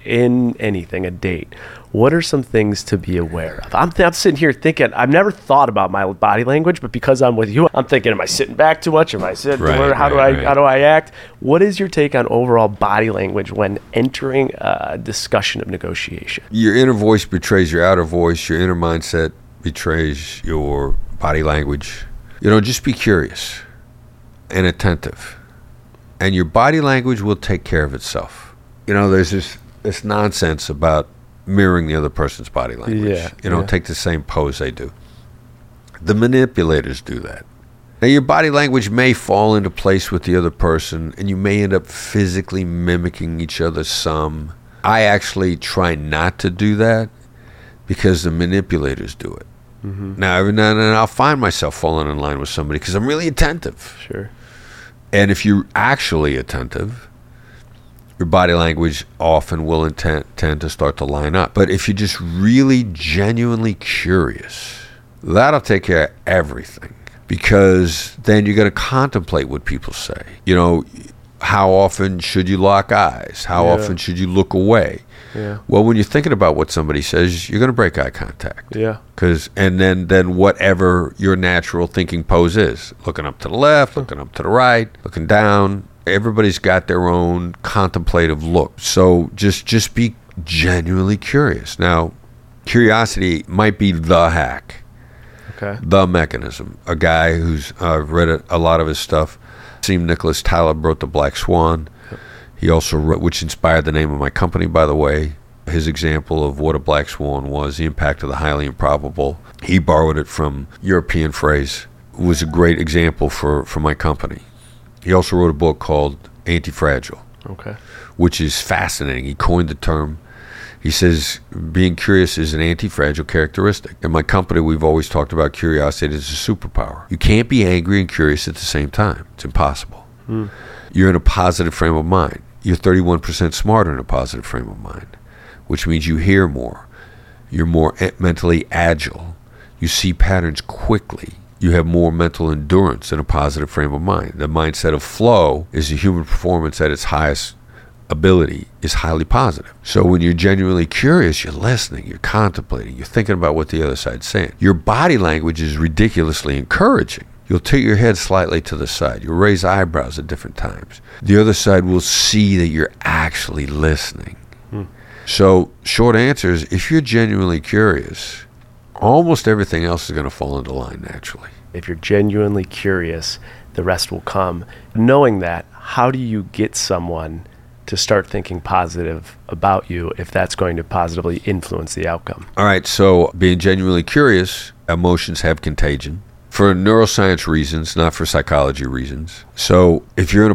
in anything, a date, what are some things to be aware of? I'm sitting here thinking, I've never thought about my body language, but because I'm with you, I'm thinking, am I sitting back too much? Am I sitting? How do I act? What is your take on overall body language when entering a discussion of negotiation? Your inner voice betrays your outer voice. Your inner mindset betrays your body language. Just be curious and attentive, and your body language will take care of itself. There's this nonsense about mirroring the other person's body language. Take the same pose they do. The manipulators do that. Now, your body language may fall into place with the other person, and you may end up physically mimicking each other some. I actually try not to do that because the manipulators do it. Mm-hmm. Now, every now and then I'll find myself falling in line with somebody because I'm really attentive. Sure. And if you're actually attentive, your body language often will tend to start to line up. But if you're just really genuinely curious, that'll take care of everything, because then you're going to contemplate what people say. How often should you lock eyes? How often should you look away? Yeah. Well, when you're thinking about what somebody says, you're going to break eye contact. Yeah. And then whatever your natural thinking pose is, looking up to the left, looking up to the right, looking down. Everybody's got their own contemplative look. So just be genuinely curious. Now, curiosity might be the hack, the mechanism. A guy who's read a lot of his stuff, Nicholas Taleb, wrote The Black Swan. He also wrote, which inspired the name of my company, by the way, his example of what a black swan was, the impact of the highly improbable. He borrowed it from European phrase. It was a great example for my company. He also wrote a book called Anti-Fragile, which is fascinating. He coined the term. He says being curious is an anti-fragile characteristic. In my company, we've always talked about curiosity as a superpower. You can't be angry and curious at the same time. It's impossible. You're in a positive frame of mind. You're 31% smarter in a positive frame of mind, which means you hear more. You're more mentally agile. You see patterns quickly. You have more mental endurance in a positive frame of mind. The mindset of flow is a human performance at its highest ability is highly positive. So when you're genuinely curious, you're listening, you're contemplating, you're thinking about what the other side's saying. Your body language is ridiculously encouraging. You'll tilt your head slightly to the side. You'll raise eyebrows at different times. The other side will see that you're actually listening. So short answer is, if you're genuinely curious, almost everything else is going to fall into line naturally. If you're genuinely curious, the rest will come. Knowing that, how do you get someone to start thinking positive about you if that's going to positively influence the outcome? All right, so being genuinely curious, emotions have contagion. For neuroscience reasons, not for psychology reasons. So if you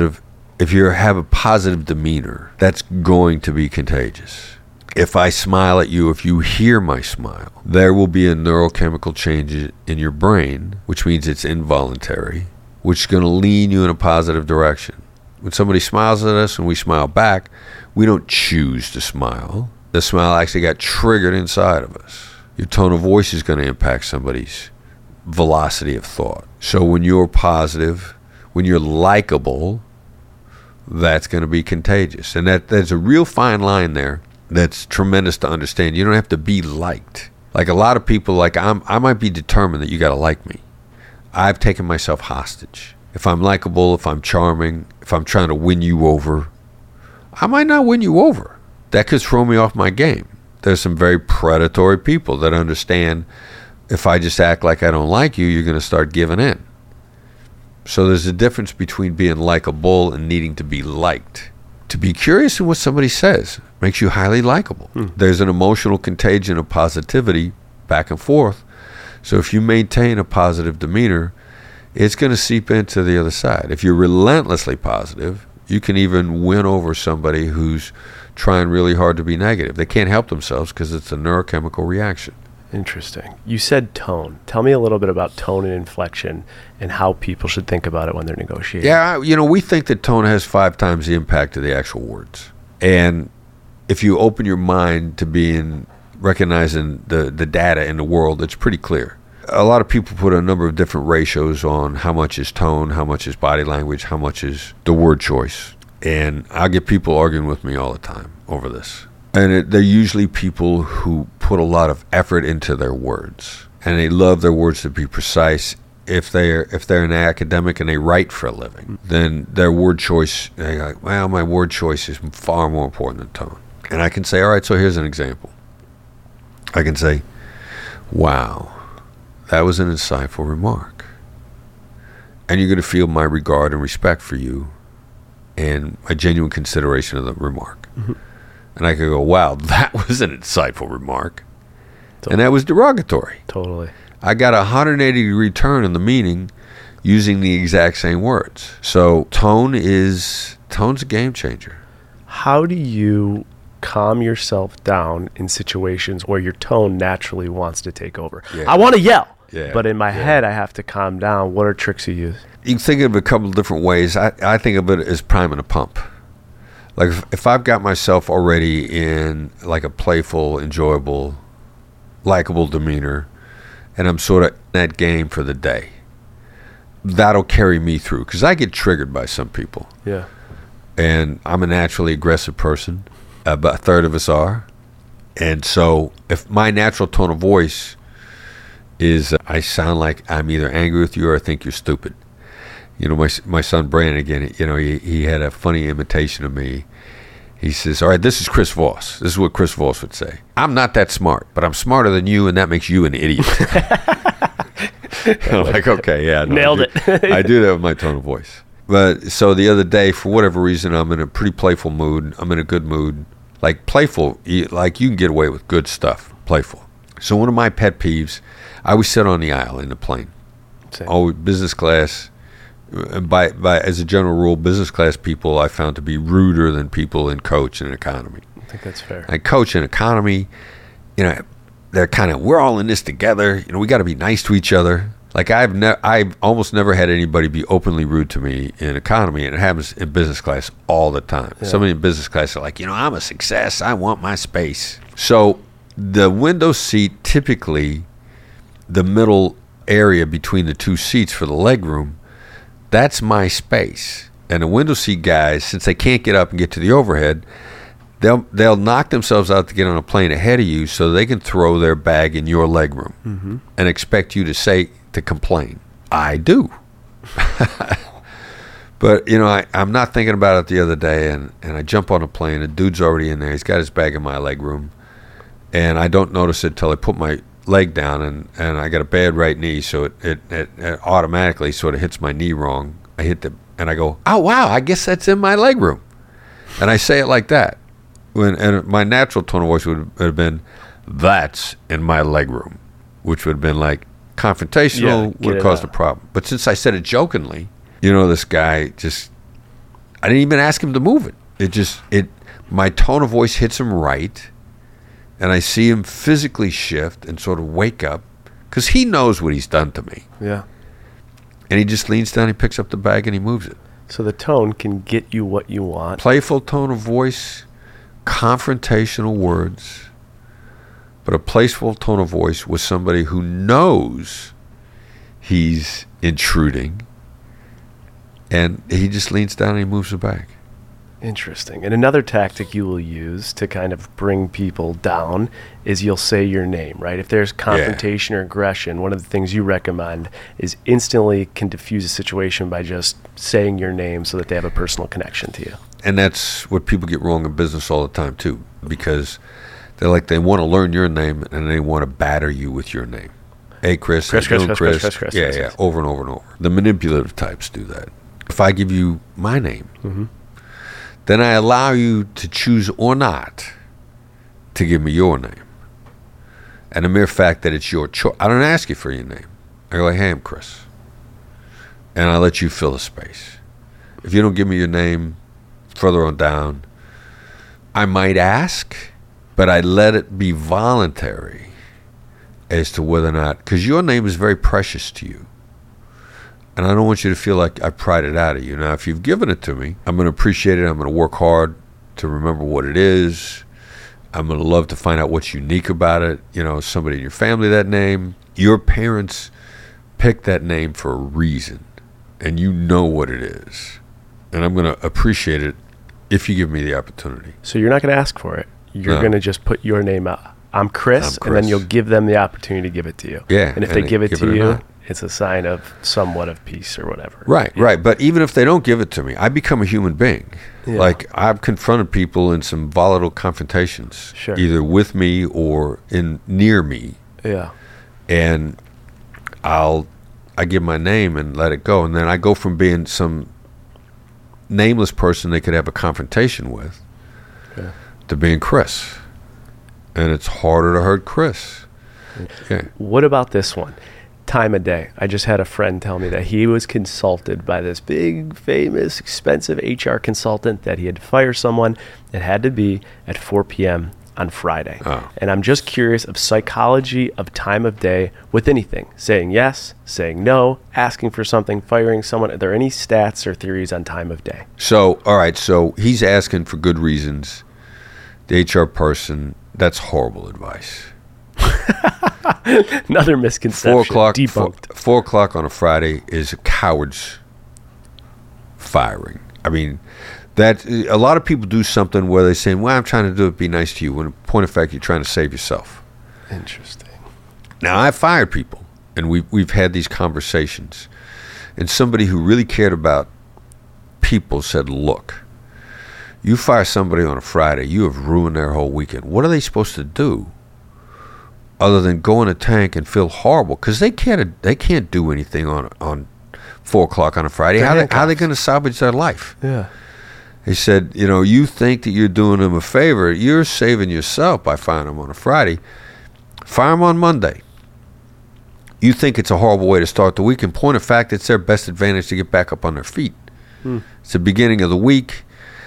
have a positive demeanor, that's going to be contagious. If I smile at you, if you hear my smile, there will be a neurochemical change in your brain, which means it's involuntary, which is going to lean you in a positive direction. When somebody smiles at us and we smile back, we don't choose to smile. The smile actually got triggered inside of us. Your tone of voice is going to impact somebody's velocity of thought. So when you're positive, when you're likable, that's going to be contagious. And there's a real fine line there that's tremendous to understand. You don't have to be liked. Like a lot of people, I might be determined that you got to like me. I've taken myself hostage. If I'm likable, if I'm charming, if I'm trying to win you over, I might not win you over. That could throw me off my game. There's some very predatory people that understand if I just act like I don't like you, you're going to start giving in. So there's a difference between being likable and needing to be liked. To be curious in what somebody says makes you highly likable. There's an emotional contagion of positivity back and forth. So if you maintain a positive demeanor, it's going to seep into the other side. If you're relentlessly positive, you can even win over somebody who's trying really hard to be negative. They can't help themselves because it's a neurochemical reaction. Interesting. You said tone. Tell me a little bit about tone and inflection and how people should think about it when they're negotiating. Yeah, we think that tone has 5 times the impact of the actual words. And if you open your mind to recognizing the data in the world, it's pretty clear. A lot of people put a number of different ratios on how much is tone, how much is body language, how much is the word choice. And I get people arguing with me all the time over this. And they're usually people who put a lot of effort into their words. And they love their words to be precise. If they're an academic and they write for a living, then their word choice, they're like, well, my word choice is far more important than tone. And I can say, all right, so here's an example. I can say, wow, that was an insightful remark. And you're going to feel my regard and respect for you and my genuine consideration of the remark. Mm-hmm. And I could go, wow, that was an insightful remark. Totally. And that was derogatory. Totally. I got a 180-degree turn in the meaning using the exact same words. So tone's a game changer. How do you calm yourself down in situations where your tone naturally wants to take over? Yeah. I want to yell, but in my head I have to calm down. What are tricks you use? You can think of it a couple of different ways. I think of it as priming a pump. Like if I've got myself already in like a playful, enjoyable, likable demeanor, and I'm sort of in that game for the day, that'll carry me through. Because I get triggered by some people. Yeah. And I'm a naturally aggressive person. About a third of us are. And so if my natural tone of voice is I sound like I'm either angry with you or I think you're stupid. You know, my son Brandon, again, you know, he had a funny imitation of me. He says, all right, this is Chris Voss. This is what Chris Voss would say. I'm not that smart, but I'm smarter than you, and that makes you an idiot. I'm like, okay, yeah. No, nailed it. I do that with my tone of voice. But so the other day, for whatever reason, I'm in a pretty playful mood. I'm in a good mood. Like playful, like you can get away with good stuff, playful. So one of my pet peeves, I always sit on the aisle in the plane. Always business class. By as a general rule, business class people I found to be ruder than people in coach and economy. I think that's fair. Like coach and economy, you know, they're kind of, we're all in this together. You know, we got to be nice to each other. Like I've almost never had anybody be openly rude to me in economy, and it happens in business class all the time. Yeah. Somebody in business class are like, you know, I'm a success. I want my space. So the window seat, typically the middle area between the two seats for the leg room, that's my space. And the window seat guys, since they can't get up and get to the overhead, they'll knock themselves out to get on a plane ahead of you so they can throw their bag in your legroom and expect you to complain. I do. But, you know, I'm not thinking about it the other day, and I jump on a plane, a dude's already in there. He's got his bag in my legroom, and I don't notice it till I put my leg down, and I got a bad right knee, so it automatically sort of hits my knee wrong. And I go, oh wow, I guess that's in my leg room, and I say it like that. And my natural tone of voice would have been, that's in my leg room, which would have been like confrontational, would have caused a problem. But since I said it jokingly, you know, this guy I didn't even ask him to move it. My tone of voice hits him right. And I see him physically shift and sort of wake up because he knows what he's done to me. Yeah. And he just leans down, he picks up the bag, and he moves it. So the tone can get you what you want. Playful tone of voice, confrontational words, but a playful tone of voice with somebody who knows he's intruding, and he just leans down and he moves the bag. Interesting. And another tactic you will use to kind of bring people down is you'll say your name, right? If there's confrontation or aggression, one of the things you recommend is instantly can diffuse a situation by just saying your name so that they have a personal connection to you. And that's what people get wrong in business all the time too, because they want to learn your name and they want to batter you with your name. Hey, Chris. Chris. Yeah, over and over and over. The manipulative types do that. If I give you my name, then I allow you to choose or not to give me your name. And the mere fact that it's your choice, I don't ask you for your name. I go, hey, I'm Chris. And I let you fill the space. If you don't give me your name further on down, I might ask, but I let it be voluntary as to whether or not, because your name is very precious to you. And I don't want you to feel like I pried it out of you. Now, if you've given it to me, I'm going to appreciate it. I'm going to work hard to remember what it is. I'm going to love to find out what's unique about it. You know, somebody in your family, that name. Your parents picked that name for a reason, and you know what it is. And I'm going to appreciate it if you give me the opportunity. So you're not going to ask for it. You're No. going to just put your name out. I'm Chris, and then Chris. you'll give them the opportunity to give it to you. Yeah, And if they and give it give to it or you, not. it's a sign of somewhat of peace or whatever. Right, right. But even if they don't give it to me, I become a human being. Yeah. Like, I've confronted people in some volatile confrontations, Sure. either with me or near me, Yeah. and I give my name and let it go, and then I go from being some nameless person they could have a confrontation with Yeah. to being Chris, and it's harder to hurt Chris. Yeah. What about this one? Time of day. I just had a friend tell me that he was consulted by this big, famous, expensive HR consultant that he had to fire someone. It had to be at 4 p.m. on Friday. Oh. And I'm just curious of psychology of time of day with anything. Saying yes, saying no, asking for something, firing someone. Are there any stats or theories on time of day? So, all right, so he's asking for good reasons. The HR person, that's horrible advice. Another misconception. 4 o'clock, Debunked. 4 o'clock on a Friday is a coward's firing. I mean, that a lot of people do something where they say, well, I'm trying to do it, be nice to you, when in point of fact, you're trying to save yourself. Interesting. Now, I've fired people, and we've had these conversations, and somebody who really cared about people said, look, you fire somebody on a Friday, you have ruined their whole weekend. What are they supposed to do other than go in a tank and feel horrible? Because they can't do anything on 4 o'clock on a Friday. They're How are they handcuffs. going to salvage their life? Yeah. He said, you think that you're doing them a favor. You're saving yourself by firing them on a Friday. Fire them on Monday. You think it's a horrible way to start the week. In point of fact, it's their best advantage to get back up on their feet. It's the beginning of the week.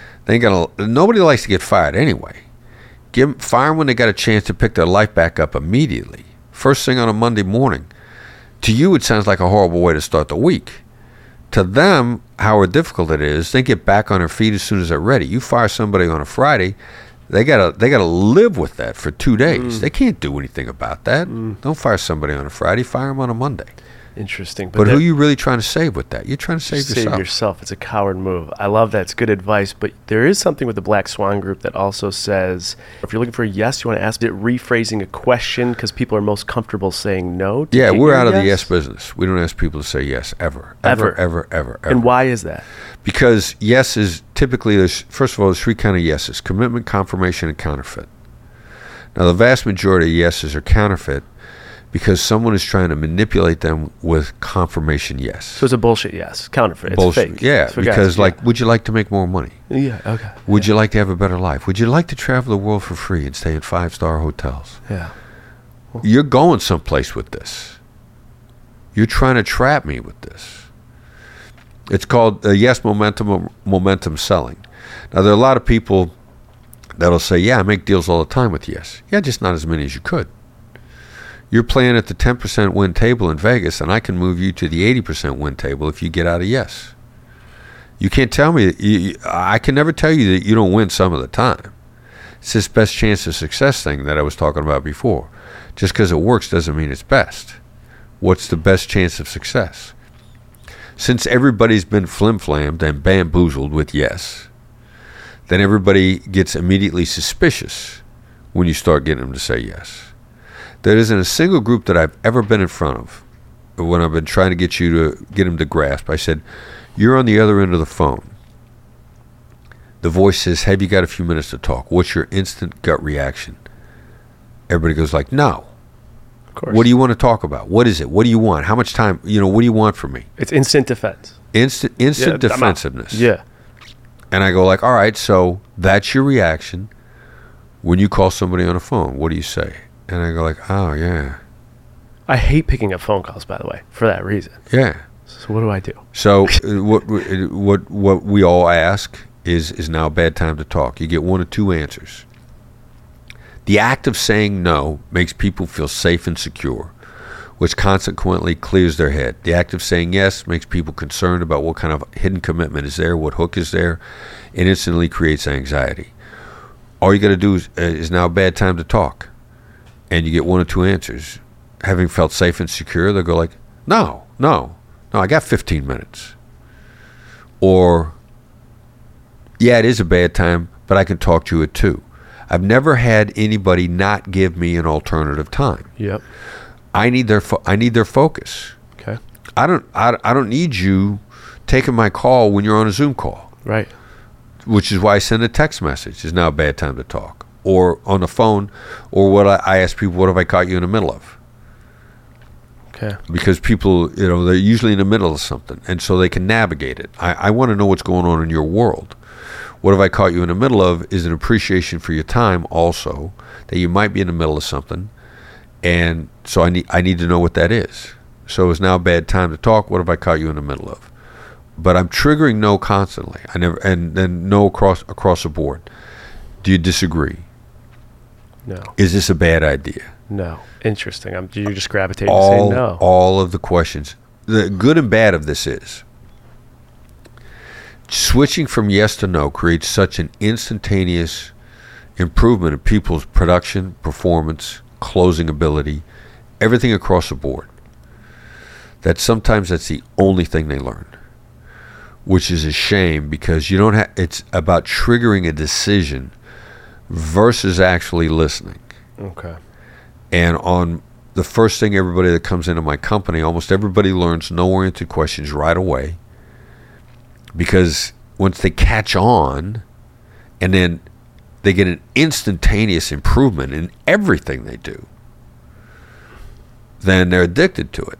Nobody likes to get fired anyway. Fire them when they got a chance to pick their life back up immediately. First thing on a Monday morning. To you, it sounds like a horrible way to start the week. To them, how difficult it is, they get back on their feet as soon as they're ready. You fire somebody on a Friday, they gotta live with that for 2 days. They can't do anything about that. Don't fire somebody on a Friday. Fire them on a Monday. Interesting. But who are you really trying to save with that? You're trying to save yourself. It's a coward move. I love that. It's good advice. But there is something with the Black Swan Group that also says, if you're looking for a yes, you want to ask it rephrasing a question because people are most comfortable saying no. Yeah, get we're your out of the yes business. We don't ask people to say yes ever. Ever. And why is that? Because yes is typically, first of all, there's 3 kind of yeses: commitment, confirmation, and counterfeit. Now, the vast majority of yeses are counterfeit because someone is trying to manipulate them with confirmation yes. So it's a bullshit yes. Counterfeit. It's Bullshit. fake. Yeah, It's for because guys. would you like to make more money? Yeah, okay. Would you like to have a better life? Would you like to travel the world for free and stay in 5-star hotels? Yeah. You're going someplace with this. You're trying to trap me with this. It's called yes momentum selling. Now, there are a lot of people that'll say, yeah, I make deals all the time with yes. Yeah, just not as many as you could. You're playing at the 10% win table in Vegas, and I can move you to the 80% win table if you get out of yes. You can't tell me, I can never tell you that you don't win some of the time. It's this best chance of success thing that I was talking about before. Just because it works doesn't mean it's best. What's the best chance of success? Since everybody's been flim-flammed and bamboozled with yes, then everybody gets immediately suspicious when you start getting them to say yes. There isn't a single group that I've ever been in front of when I've been trying to get them to grasp. I said, you're on the other end of the phone. The voice says, have you got a few minutes to talk? What's your instant gut reaction? Everybody goes like, no. Of course. What do you want to talk about? What is it? What do you want? How much time? What do you want from me? It's instant defense. Instant Yeah, defensiveness. Yeah. And I go like, all right, so that's your reaction when you call somebody on the phone. What do you say? And I go like, oh, yeah. I hate picking up phone calls, by the way, for that reason. Yeah. So what do I do? So what we all ask is now a bad time to talk. You get 1 or 2 answers. The act of saying no makes people feel safe and secure, which consequently clears their head. The act of saying yes makes people concerned about what kind of hidden commitment is there, what hook is there, and instantly creates anxiety. All you got to do is now a bad time to talk, and you get 1 or 2 answers. Having felt safe and secure, they'll go like, no, I got 15 minutes. Or, Yeah, it is a bad time, but I can talk to you at 2. I've never had anybody not give me an alternative time. Yep. I need their focus. Okay. I don't need you taking my call when you're on a Zoom call. Right. Which is why I send a text message. It's now a bad time to talk. Or on the phone, or what I ask people, what have I caught you in the middle of? Okay. Because people, they're usually in the middle of something, and so they can navigate it. I want to know what's going on in your world. What have I caught you in the middle of is an appreciation for your time also, that you might be in the middle of something, and so I need to know what that is. So it's now a bad time to talk. What have I caught you in the middle of? But I'm triggering no constantly. I never, and then no across the board. Do you disagree? No. Is this a bad idea? No. Interesting. You just gravitate to say no. All of the questions. The good and bad of this is switching from yes to no creates such an instantaneous improvement in people's production, performance, closing ability, everything across the board, that sometimes that's the only thing they learn, which is a shame, because you don't have. It's about triggering a decision versus actually listening. Okay. And on the first thing, everybody that comes into my company, almost everybody learns no-oriented questions right away, because once they catch on, and then they get an instantaneous improvement in everything they do, then they're addicted to it.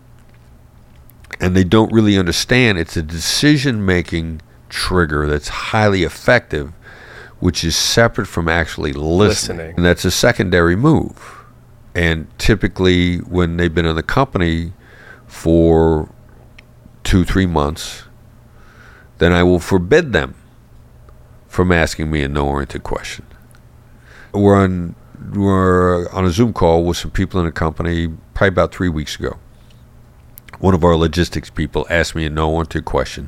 And they don't really understand it's a decision-making trigger that's highly effective, which is separate from actually listening. And that's a secondary move. And typically when they've been in the company for 2-3 months, then I will forbid them from asking me a no-oriented question. We're on a Zoom call with some people in the company probably about 3 weeks ago. One of our logistics people asked me a no-oriented question.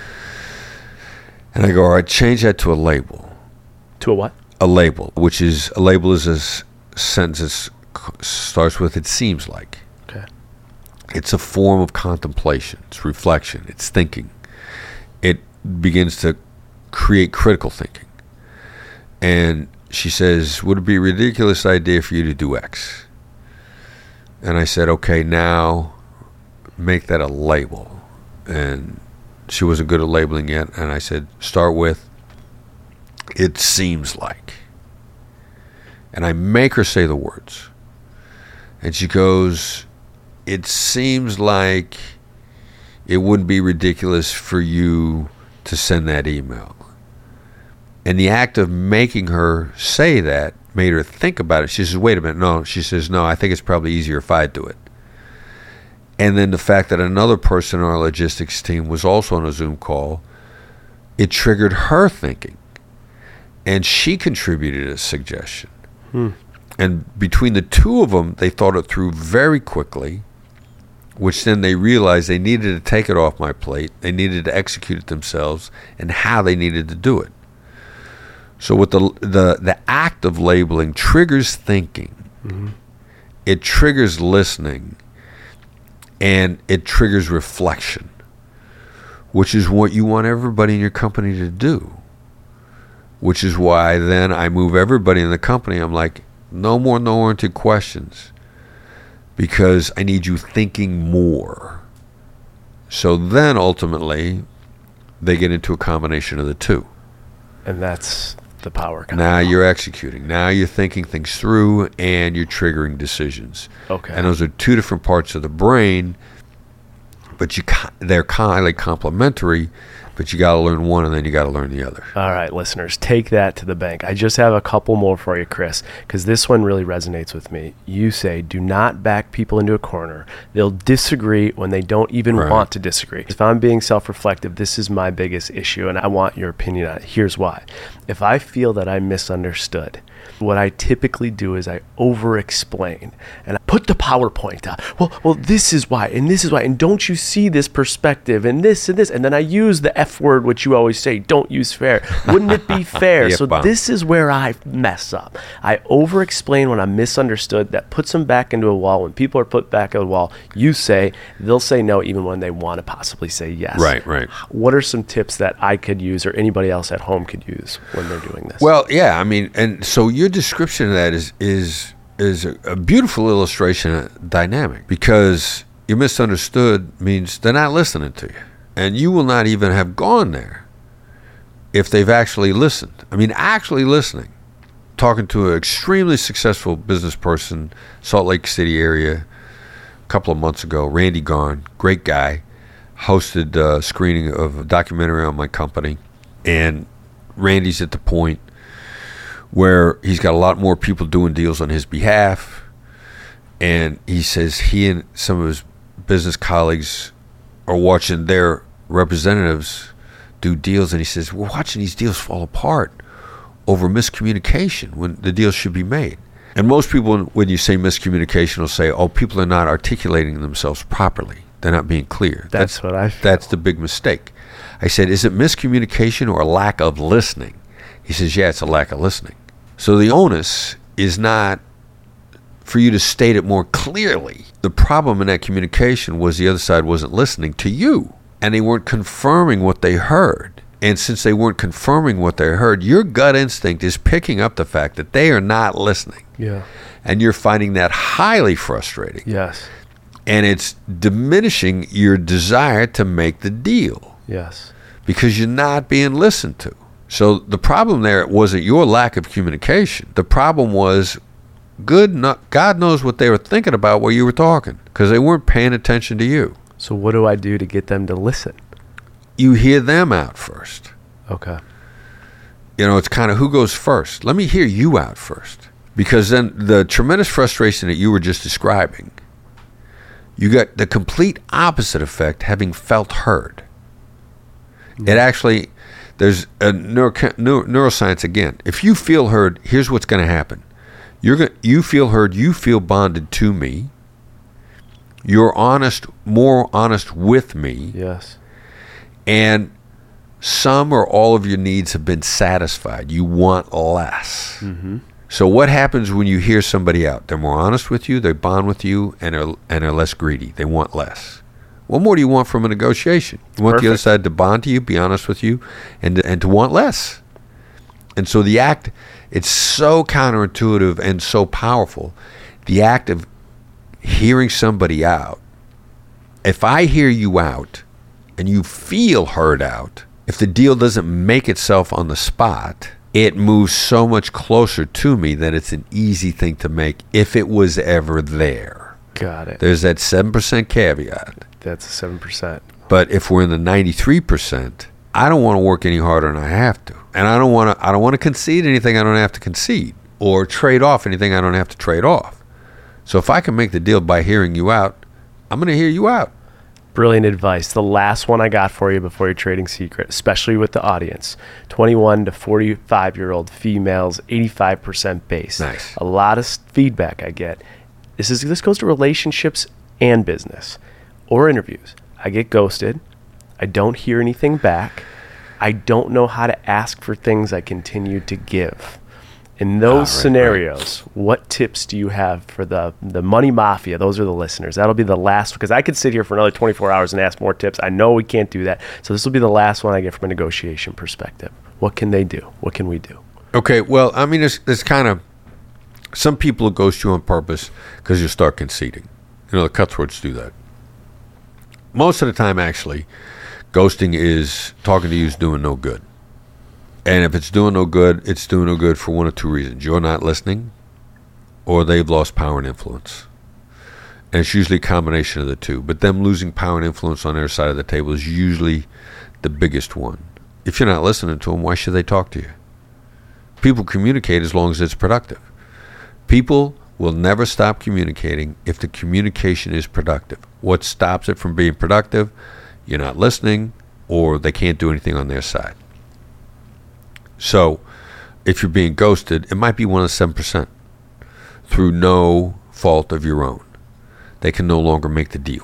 And I go, all right, change that to a label. To a what? A label, which is, a label is a sentence that starts with, it seems like. Okay. It's a form of contemplation. It's reflection. It's thinking. It begins to create critical thinking. And she says, would it be a ridiculous idea for you to do X? And I said, okay, now make that a label. And she wasn't good at labeling yet. And I said, start with, it seems like. And I make her say the words. And she goes, it seems like it wouldn't be ridiculous for you to send that email. And the act of making her say that made her think about it. She says, wait a minute. No, she says, no, I think it's probably easier if I do it. And then the fact that another person on our logistics team was also on a Zoom call, it triggered her thinking. And she contributed a suggestion. And between the two of them, they thought it through very quickly, which then they realized they needed to take it off my plate. They needed to execute it themselves, and how they needed to do it. So with the act of labeling triggers thinking. Mm-hmm. It triggers listening, and it triggers reflection, which is what you want everybody in your company to do. Which is why then I move everybody in the company. I'm like, no more no-oriented questions, because I need you thinking more. So then ultimately, they get into a combination of the two. And that's the power. Now you're executing. Now you're thinking things through, and you're triggering decisions. Okay. And those are two different parts of the brain, but they're highly complementary. But you got to learn one, and then you got to learn the other. All right, listeners, take that to the bank. I just have a couple more for you, Chris, because this one really resonates with me. You say, do not back people into a corner. They'll disagree when they don't even want to disagree. If I'm being self-reflective, this is my biggest issue, and I want your opinion on it. Here's why. If I feel that I'm misunderstood, What I typically do is I over-explain and I put the PowerPoint out. Well, this is why, and this is why, and don't you see this perspective, and this, and then I use the F word, which you always say, don't use fair. Wouldn't it be fair? Yeah, So this is where I mess up. I over-explain when I'm misunderstood. That puts them back into a wall. When people are put back in a wall, they'll say no even when they want to possibly say yes. Right. What are some tips that I could use or anybody else at home could use when they're doing this? Well, yeah, I mean, and so your description of that is a beautiful illustration of dynamic, because you're misunderstood means they're not listening to you. And you will not even have gone there if they've actually listened. I mean, actually listening. Talking to an extremely successful business person, Salt Lake City area, a couple of months ago, Randy Garn, great guy, hosted a screening of a documentary on my company. And Randy's at the point where he's got a lot more people doing deals on his behalf. And he says he and some of his business colleagues are watching their representatives do deals. And he says, we're watching these deals fall apart over miscommunication when the deal should be made. And most people, when you say miscommunication, will say, oh, people are not articulating themselves properly. They're not being clear. That's what I feel. That's the big mistake. I said, is it miscommunication or a lack of listening? He says, yeah, it's a lack of listening. So the onus is not for you to state it more clearly. The problem in that communication was the other side wasn't listening to you, and they weren't confirming what they heard. And since they weren't confirming what they heard, your gut instinct is picking up the fact that they are not listening. Yeah. And you're finding that highly frustrating. Yes. And it's diminishing your desire to make the deal. Yes. Because you're not being listened to. So the problem there wasn't your lack of communication. The problem was God knows what they were thinking about while you were talking, because they weren't paying attention to you. So what do I do to get them to listen? You hear them out first. Okay. You know, it's kind of who goes first. Let me hear you out first. Because then the tremendous frustration that you were just describing, you got the complete opposite effect having felt heard. It actually, there's a neuroscience again. If you feel heard, here's what's going to happen. You feel heard, you feel bonded to me. You're more honest with me. Yes. And some or all of your needs have been satisfied. You want less. Mm-hmm. So what happens when you hear somebody out? They're more honest with you, they bond with you, and are less greedy. They want less. What more do you want from a negotiation? You want the other side to bond to you, be honest with you, and to want less. And so the act, it's so counterintuitive and so powerful. The act of hearing somebody out. If I hear you out and you feel heard out, if the deal doesn't make itself on the spot, it moves so much closer to me that it's an easy thing to make if it was ever there. Got it. There's that 7% caveat. That's 7%. But if we're in the 93%, I don't want to work any harder than I have to. And I don't want to concede anything I don't have to concede, or trade off anything I don't have to trade off. So if I can make the deal by hearing you out, I'm going to hear you out. Brilliant advice. The last one I got for you before your trading secret, especially with the audience, 21 to 45-year-old females, 85% base. Nice. A lot of feedback I get. This goes to relationships and business or interviews. I get ghosted. I don't hear anything back. I don't know how to ask for things I continue to give. In those scenarios, what tips do you have for the money mafia? Those are the listeners. That'll be the last, because I could sit here for another 24 hours and ask more tips. I know we can't do that. So this will be the last one I get from a negotiation perspective. What can they do? What can we do? Okay, well, I mean, there's kind of, some people will ghost you on purpose because you start conceding. You know, the cutthroats do that. Most of the time, actually, ghosting is talking to you is doing no good. And if it's doing no good, it's doing no good for one of two reasons. You're not listening, or they've lost power and influence. And it's usually a combination of the two. But them losing power and influence on their side of the table is usually the biggest one. If you're not listening to them, why should they talk to you? People communicate as long as it's productive. People will never stop communicating if the communication is productive. What stops it from being productive? You're not listening, or they can't do anything on their side. So if you're being ghosted, it might be one of the 7% through no fault of your own. They can no longer make the deal.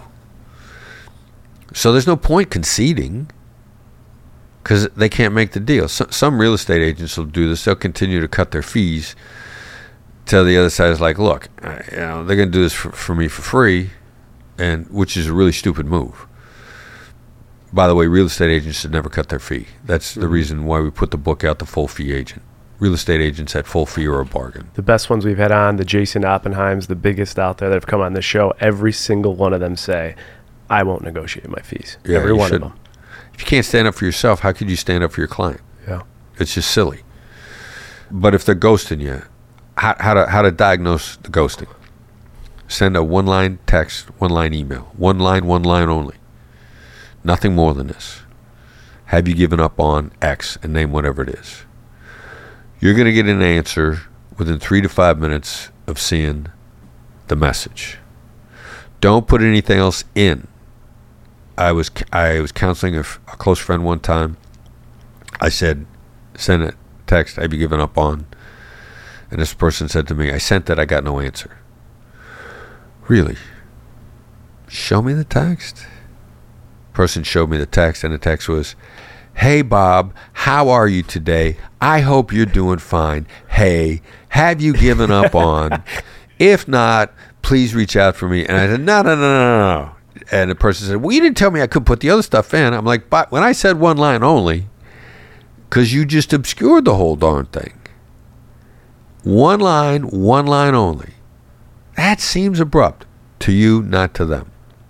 So there's no point conceding because they can't make the deal. Some real estate agents will do this. They'll continue to cut their fees till the other side is like, look, they're going to do this for me for free, and which is a really stupid move. By the way, real estate agents should never cut their fee. That's the reason why we put the book out, The Full Fee Agent. Real estate agents at full fee or a bargain. The best ones we've had on, the Jason Oppenheims, the biggest out there that have come on the show, every single one of them say, I won't negotiate my fees. Yeah, every one of them. If you can't stand up for yourself, how could you stand up for your client? Yeah. It's just silly. But if they're ghosting you, how to diagnose the ghosting? Send a one-line text, one-line email. One line only. Nothing more than this. Have you given up on X, and name whatever it is. You're going to get an answer within 3 to 5 minutes of seeing the message. Don't put anything else in. I was counseling a close friend one time. I said, send a text, have you given up on? And this person said to me, I sent it, I got no answer. Really? Show me the text. Person showed me the text, and the text was, hey, Bob, how are you today? I hope you're doing fine. Hey, have you given up on? If not, please reach out for me. And I said, no. And the person said, well, you didn't tell me I could put the other stuff in. I'm like, but when I said one line only, because you just obscured the whole darn thing. One line only. That seems abrupt to you, not to them.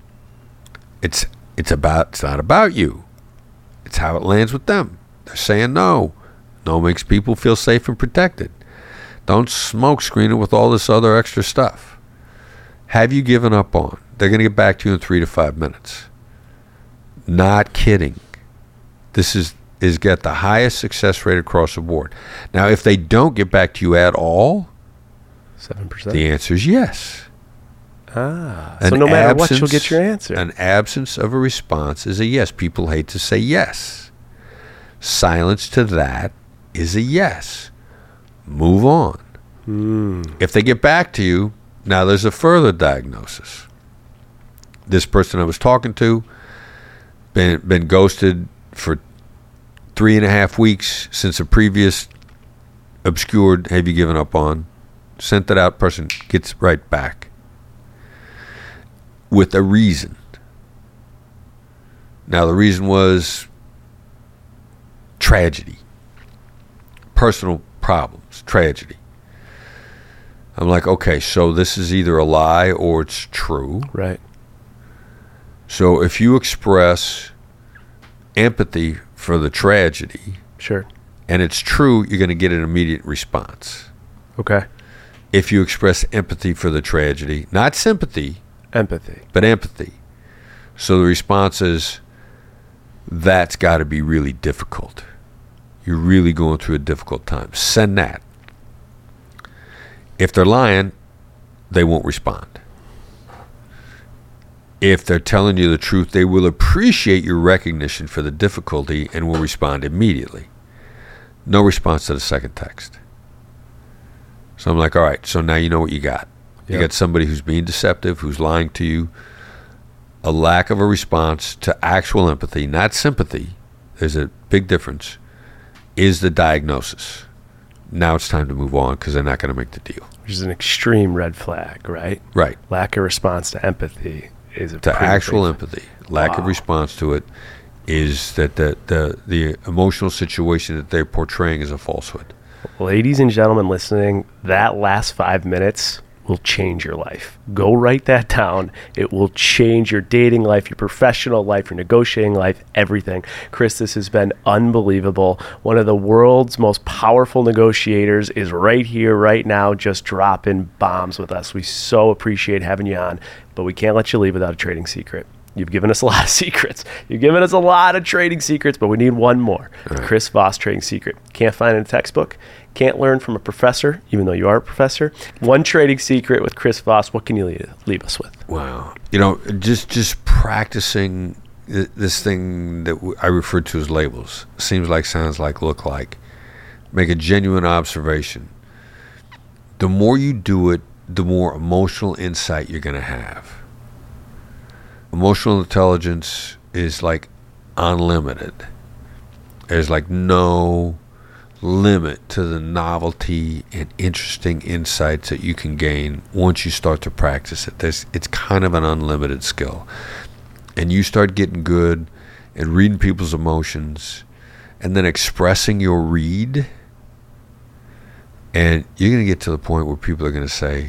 It's not about you. It's how it lands with them. They're saying no. No makes people feel safe and protected. Don't smoke screen it with all this other extra stuff. Have you given up on? They're going to get back to you in 3 to 5 minutes. Not kidding. This is got the highest success rate across the board. Now, if they don't get back to you at all, 7%. The answer is yes. So no matter what, you'll get your answer. An absence of a response is a yes. People hate to say yes. Silence to that is a yes. Move on. If they get back to you, now there's a further diagnosis. This person I was talking to, been ghosted for 3.5 weeks since a previous obscured, have you given up on? Sent it out, person gets right back. With a reason. Now the reason was tragedy. Personal problems, tragedy. I'm like, okay, so this is either a lie or it's true. Right. So if you express empathy for the tragedy, sure, and it's true, you're going to get an immediate response. Okay. If you express empathy for the tragedy, not sympathy, empathy, but empathy. So the response is, that's got to be really difficult. You're really going through a difficult time. Send that. If they're lying, they won't respond. If they're telling you the truth, they will appreciate your recognition for the difficulty and will respond immediately. No response to the second text. So I'm like, all right, so now you know what you got. You got somebody who's being deceptive, who's lying to you, a lack of a response to actual empathy, not sympathy. There's a big difference, is the diagnosis. Now it's time to move on because they're not going to make the deal. Which is an extreme red flag, right? Right. Lack of response to empathy is a to actual empathy. Lack of response to it is that the emotional situation that they're portraying is a falsehood. Ladies and gentlemen listening, that last 5 minutes will change your life. Go write that down. It will change your dating life, your professional life, your negotiating life, everything. Chris, this has been unbelievable. One of the world's most powerful negotiators is right here, right now, just dropping bombs with us. We so appreciate having you on, but we can't let you leave without a trading secret. You've given us a lot of secrets. You've given us a lot of trading secrets, but we need one more. The Chris Voss trading secret. Can't find it in a textbook. Can't learn from a professor, even though you are a professor. One trading secret with Chris Voss. What can you leave us with? Wow. You know, just practicing this thing that I refer to as labels. Seems like, sounds like, look like. make a genuine observation. The more you do it, the more emotional insight you're going to have. Emotional intelligence is like unlimited. There's like no limit to the novelty and interesting insights that you can gain once you start to practice it. It's kind of an unlimited skill. And you start getting good and reading people's emotions and then expressing your read, and you're going to get to the point where people are going to say,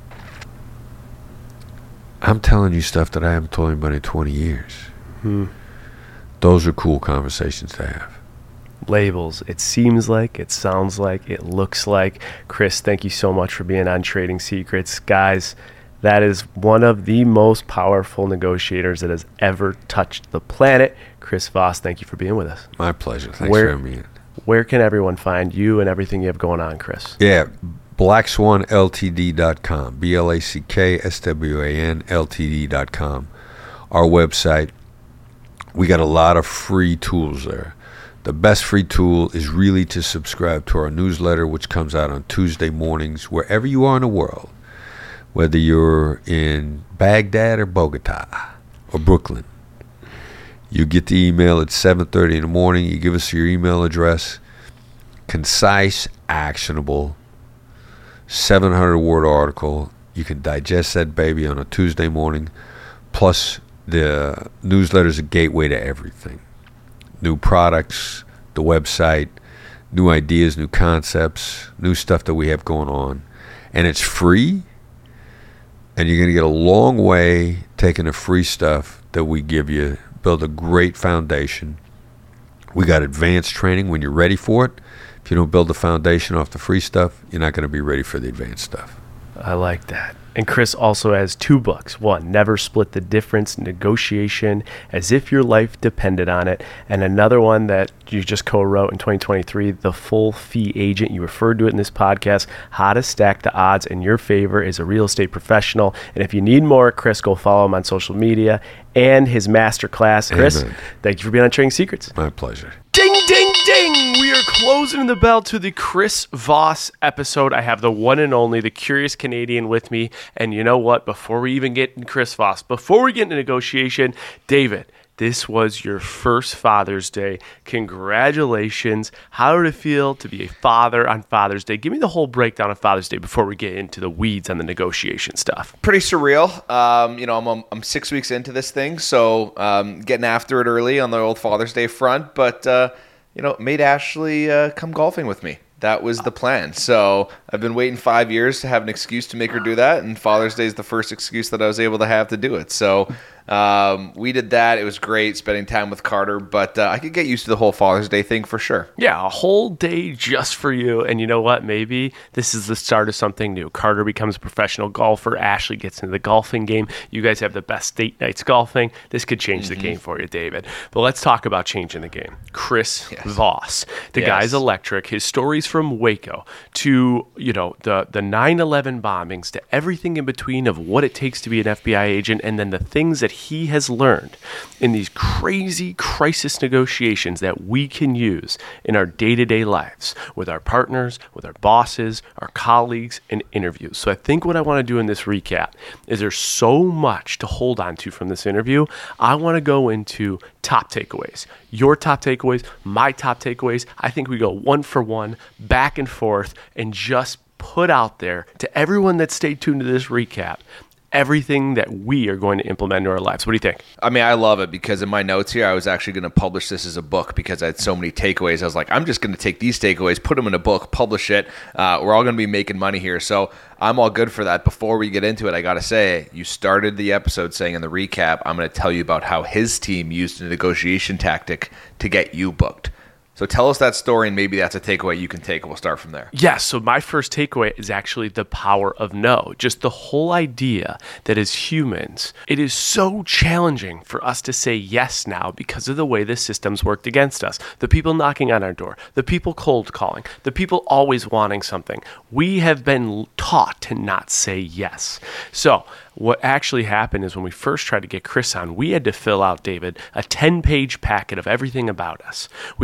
I'm telling you stuff that I haven't told anybody in 20 years. Those are cool conversations to have. Labels. It seems like, it sounds like, it looks like. Chris, thank you so much for being on Trading Secrets. Guys, that is one of the most powerful negotiators that has ever touched the planet. Chris Voss, thank you for being with us. My pleasure. Thanks for having me in. Where can everyone find you and everything you have going on, Chris? Yeah, BlackSwanLTD.com, BlackSwanLTD.com. Our website. We got a lot of free tools there. The best free tool is really to subscribe to our newsletter, which comes out on Tuesday mornings, wherever you are in the world, whether you're in Baghdad or Bogota or Brooklyn. You get the email at 7:30 in the morning. You give us your email address. Concise, actionable, 700-word article. You can digest that baby on a Tuesday morning. Plus, the newsletter is a gateway to everything. New products, the website, new ideas, new concepts, new stuff that we have going on. And it's free. And you're going to get a long way taking the free stuff that we give you. Build a great foundation. We got advanced training when you're ready for it. If you don't build the foundation off the free stuff, you're not going to be ready for the advanced stuff. I like that. And Chris also has 2 books. One, Never Split the Difference, Negotiation as If Your Life Depended on It. And another one that you just co-wrote in 2023, The Full Fee Agent. You referred to it in this podcast, How to Stack the Odds in Your Favor as a Real Estate Professional. And if you need more, Chris, go follow him on social media and his masterclass. Chris, thank you for being on Trading Secrets. My pleasure. Ding, ding, ding! We are closing the bell to the Chris Voss episode. I have the one and only, the Curious Canadian with me. And you know what? Before we even get in Chris Voss, before we get into negotiation, David, this was your first Father's Day. Congratulations. How did it feel to be a father on Father's Day? Give me the whole breakdown of Father's Day before we get into the weeds on the negotiation stuff. Pretty surreal. I'm 6 weeks into this thing, so getting after it early on the old Father's Day front. But, made Ashley come golfing with me. That was the plan. So I've been waiting 5 years to have an excuse to make her do that, and Father's Day is the first excuse that I was able to have to do it. So we did that. It was great spending time with Carter, but I could get used to the whole Father's Day thing for sure. Yeah, a whole day just for you. And you know what? Maybe this is the start of something new. Carter becomes a professional golfer. Ashley gets into the golfing game. You guys have the best date nights golfing. This could change the game for you, David. But let's talk about changing the game. Chris Voss. The guy's electric. His stories from Waco to, the 9/11 bombings to everything in between of what it takes to be an FBI agent, and then the things that he has learned in these crazy crisis negotiations that we can use in our day-to-day lives with our partners, with our bosses, our colleagues, and interviews. So I think what I want to do in this recap is there's so much to hold on to from this interview. I want to go into top takeaways. Your top takeaways, my top takeaways. I think we go one for one, back and forth, and just put out there to everyone that stayed tuned to this recap everything that we are going to implement in our lives. What do you think? I mean, I love it because in my notes here, I was actually going to publish this as a book because I had so many takeaways. I was like, I'm just going to take these takeaways, put them in a book, publish it. We're all going to be making money here. So I'm all good for that. Before we get into it, I got to say, you started the episode saying in the recap, I'm going to tell you about how his team used a negotiation tactic to get you booked. So tell us that story, and maybe that's a takeaway you can take, and we'll start from there. Yeah, so my first takeaway is actually the power of no. Just the whole idea that as humans, it is so challenging for us to say yes now because of the way the system's worked against us. The people knocking on our door, the people cold calling, the people always wanting something. We have been taught to not say yes. So what actually happened is when we first tried to get Chris on, we had to fill out, David, a 10-page packet of everything about us. We then had to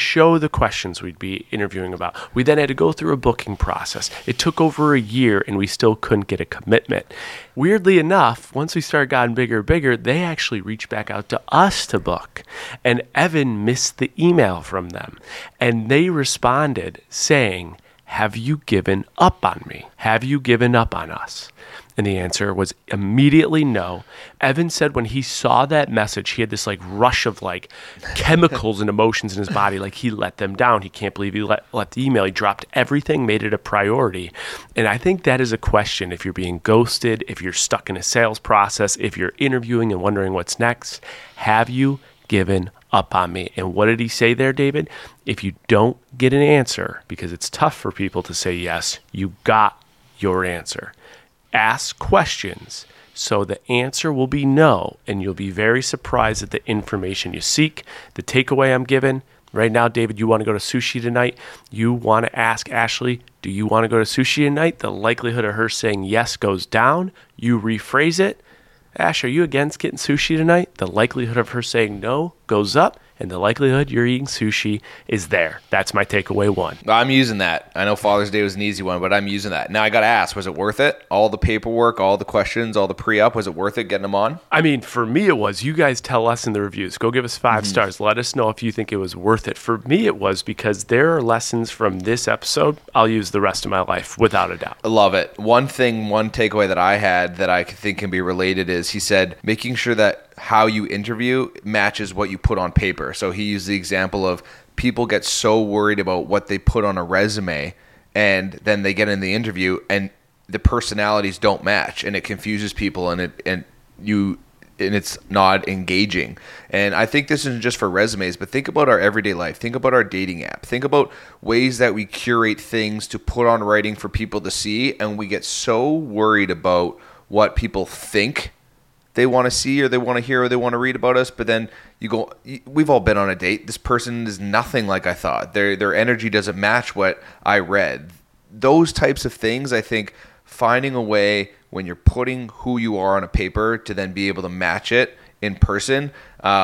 show the questions we'd be interviewing about. We then had to go through a booking process. It took over a year, and we still couldn't get a commitment. Weirdly enough, once we started getting bigger and bigger, they actually reached back out to us to book. And Evan missed the email from them. And they responded saying, "Have you given up on me? Have you given up on us?" And the answer was immediately no. Evan said when he saw that message, he had this like rush of like chemicals and emotions in his body. Like he let them down. He can't believe he let the email. He dropped everything, made it a priority. And I think that is a question if you're being ghosted, if you're stuck in a sales process, if you're interviewing and wondering what's next. Have you given up on me? And what did he say there, David? If you don't get an answer, because it's tough for people to say yes, you got your answer. Ask questions so the answer will be no, and you'll be very surprised at the information you seek. The takeaway I'm given right now, David, you want to go to sushi tonight? You want to ask Ashley, do you want to go to sushi tonight? The likelihood of her saying yes goes down. You rephrase it. Ash, are you against getting sushi tonight? The likelihood of her saying no goes up, and the likelihood you're eating sushi is there. That's my takeaway one. I'm using that. I know Father's Day was an easy one, but I'm using that. Now I got to ask, was it worth it? All the paperwork, all the questions, all the pre-up, was it worth it getting them on? I mean, for me it was. You guys tell us in the reviews. Go give us 5 stars. Let us know if you think it was worth it. For me it was because there are lessons from this episode I'll use the rest of my life, without a doubt. I love it. One takeaway that I had that I think can be related is he said making sure that how you interview matches what you put on paper. So he used the example of people get so worried about what they put on a resume, and then they get in the interview and the personalities don't match, and it confuses people, and it's not engaging. And I think this isn't just for resumes, but think about our everyday life. Think about our dating app. Think about ways that we curate things to put on writing for people to see, and we get so worried about what people think they want to see or they want to hear or they want to read about us. But then we've all been on a date. This person is nothing like I thought. Their energy doesn't match what I read. Those types of things, I think finding a way when you're putting who you are on a paper to then be able to match it in person.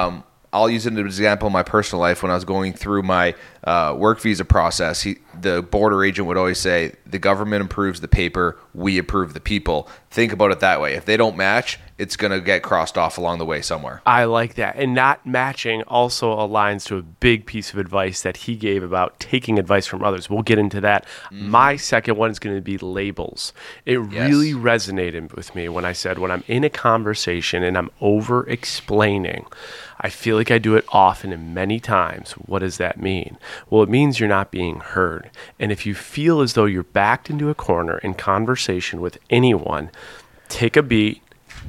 I'll use it as an example in my personal life. When I was going through my work visa process, the border agent would always say, the government approves the paper, we approve the people. Think about it that way. If they don't match, it's going to get crossed off along the way somewhere. I like that. And not matching also aligns to a big piece of advice that he gave about taking advice from others. We'll get into that. My second one is going to be labels. It really resonated with me when I said, when I'm in a conversation and I'm over-explaining, I feel like I do it often and many times. What does that mean? Well, it means you're not being heard. And if you feel as though you're backed into a corner in conversation with anyone, take a beat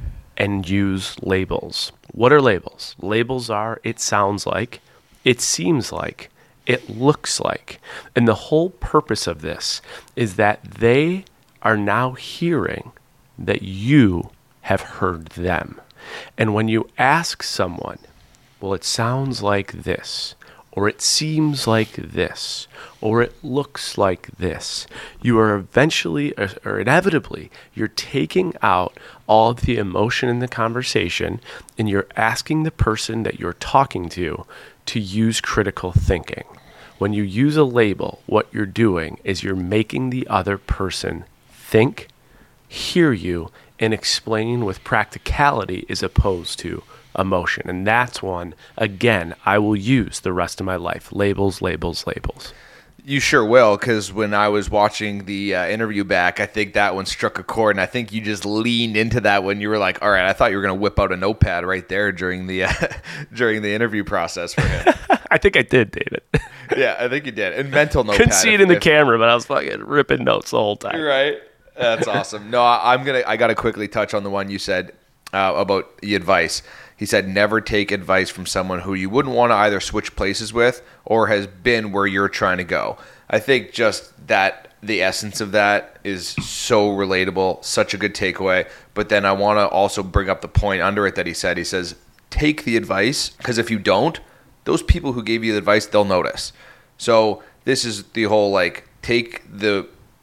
and use labels. What are labels? Labels are, it sounds like, it seems like, it looks like. And the whole purpose of this is that they are now hearing that you have heard them. And when you ask someone, well, it sounds like this, or it seems like this, or it looks like this, you are eventually or inevitably, you're taking out all of the emotion in the conversation, and you're asking the person that you're talking to use critical thinking. When you use a label, what you're doing is you're making the other person think, hear you, and explain with practicality as opposed to emotion. And that's one, again, I will use the rest of my life. Labels, labels, labels. You sure will, because when I was watching the interview back, I think that one struck a chord, and I think you just leaned into that when you were like, all right, I thought you were going to whip out a notepad right there during the interview process for him. I think I did, David. Yeah, I think you did. And mental notepad. Couldn't see it in the camera, but I was fucking ripping notes the whole time. Right. That's awesome. No, I got to quickly touch on the one you said about the advice. He said, never take advice from someone who you wouldn't want to either switch places with or has been where you're trying to go. I think just that the essence of that is so relatable, such a good takeaway. But then I want to also bring up the point under it that he said. He says, take the advice, because if you don't, those people who gave you the advice, they'll notice. So this is the whole, like, take the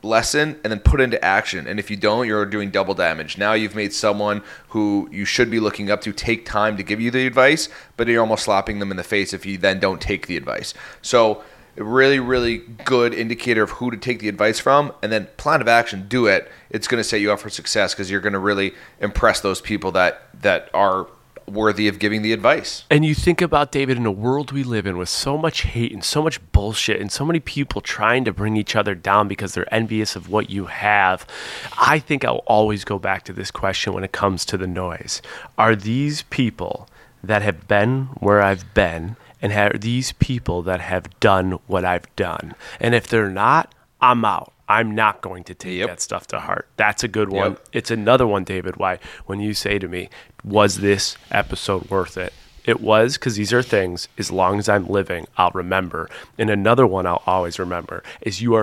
lesson, and then put into action. And if you don't, you're doing double damage. Now you've made someone who you should be looking up to take time to give you the advice, but you're almost slapping them in the face if you then don't take the advice. So a really, really good indicator of who to take the advice from, and then plan of action, do it. It's going to set you up for success because you're going to really impress those people that are worthy of giving the advice. And you think about, David, in a world we live in with so much hate and so much bullshit and so many people trying to bring each other down because they're envious of what you have, I think I'll always go back to this question when it comes to the noise. Are these people that have been where I've been, and are these people that have done what I've done? And if they're not, I'm out. I'm not going to take that stuff to heart. That's a good one. It's another one, David, why when you say to me, was this episode worth it? It was, because these are things, as long as I'm living, I'll remember. And another one I'll always remember is you are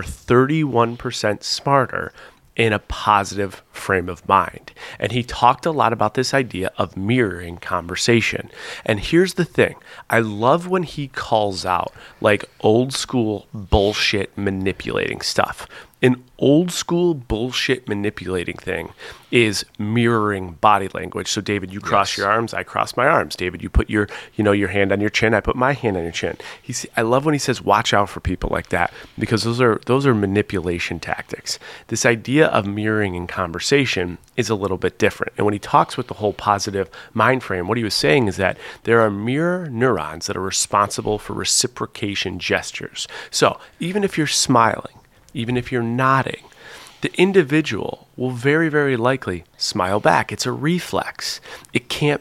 31% smarter in a positive frame of mind. And he talked a lot about this idea of mirroring conversation. And here's the thing. I love when he calls out like old school bullshit manipulating stuff. An old school bullshit manipulating thing is mirroring body language. So David, you cross your arms, I cross my arms. David, you put your hand on your chin, I put my hand on your chin. I love when he says watch out for people like that, because those are manipulation tactics. This idea of mirroring in conversation is a little bit different. And when he talks with the whole positive mind frame, what he was saying is that there are mirror neurons that are responsible for reciprocation gestures. So even if you're smiling, even if you're nodding, the individual will very, very likely smile back. It's a reflex. It can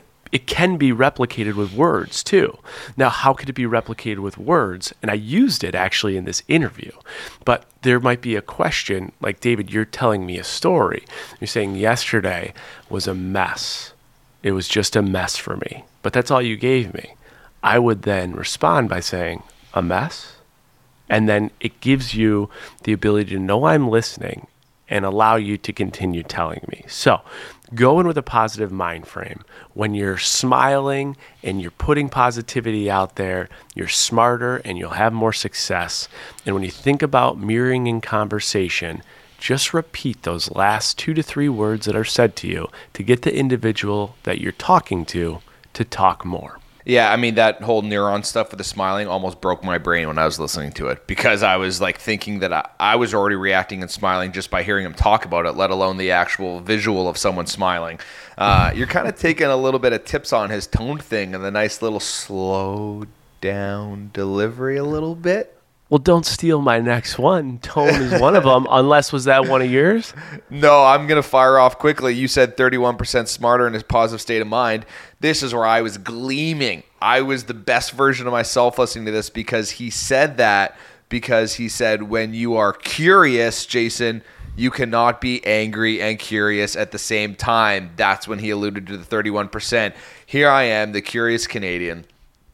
be replicated with words too. Now, how could it be replicated with words? And I used it actually in this interview, but there might be a question like, David, you're telling me a story. You're saying yesterday was a mess. It was just a mess for me, but that's all you gave me. I would then respond by saying, a mess? And then it gives you the ability to know I'm listening and allow you to continue telling me. So go in with a positive mind frame. When you're smiling and you're putting positivity out there, you're smarter and you'll have more success. And when you think about mirroring in conversation, just repeat those last 2 to 3 words that are said to you to get the individual that you're talking to talk more. Yeah, I mean, that whole neuron stuff with the smiling almost broke my brain when I was listening to it, because I was like thinking that I was already reacting and smiling just by hearing him talk about it, let alone the actual visual of someone smiling. You're kind of taking a little bit of tips on his tone thing and the nice little slow down delivery a little bit. Well, don't steal my next one. Tone is one of them, unless was that one of yours? No, I'm going to fire off quickly. You said 31% smarter in his positive state of mind. This is where I was gleaming. I was the best version of myself listening to this, because he said that, because he said when you are curious, Jason, you cannot be angry and curious at the same time. That's when he alluded to the 31%. Here I am, the curious Canadian,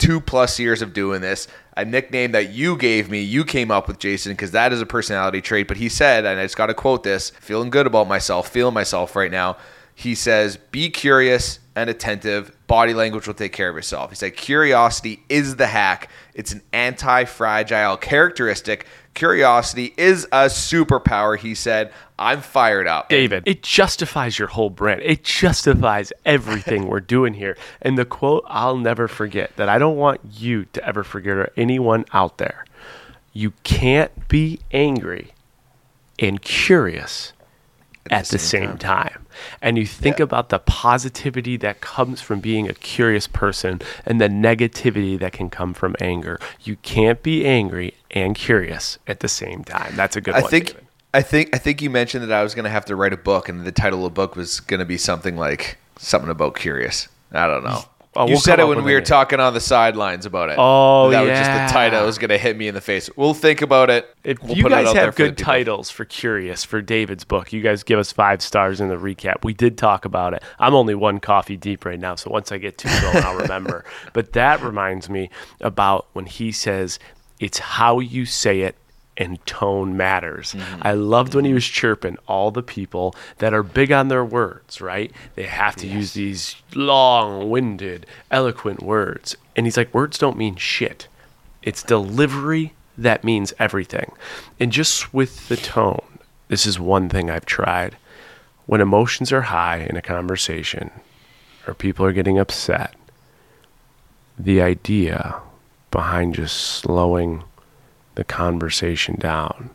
2+ years of doing this. A nickname that you gave me, you came up with, Jason, because that is a personality trait. But he said, and I just got to quote this, feeling good about myself, feeling myself right now. He says, be curious and attentive. Body language will take care of yourself. He said, curiosity is the hack. It's an anti-fragile characteristic. Curiosity is a superpower, he said. I'm fired up. David, it justifies your whole brand. It justifies everything we're doing here. And the quote I'll never forget, that I don't want you to ever forget, or anyone out there. You can't be angry and curious at the same time. And you think about the positivity that comes from being a curious person and the negativity that can come from anger. You can't be angry and curious at the same time. That's a good one, David. I think you mentioned that I was going to have to write a book, and the title of the book was going to be something about curious. I don't know. You said it when we were talking on the sidelines about it. Oh, that was just the title. It was going to hit me in the face. We'll think about it. If you guys have good titles for Curious for David's book, you guys give us 5 stars in the recap. We did talk about it. I'm only 1 coffee deep right now, so once I get 2 going, I'll remember. But that reminds me about when he says, it's how you say it and tone matters. Mm-hmm. I loved when he was chirping all the people that are big on their words, right? They have to use these long-winded, eloquent words. And he's like, words don't mean shit. It's delivery that means everything. And just with the tone this is one thing I've tried. When emotions are high in a conversation or people are getting upset, the idea behind just slowing the conversation down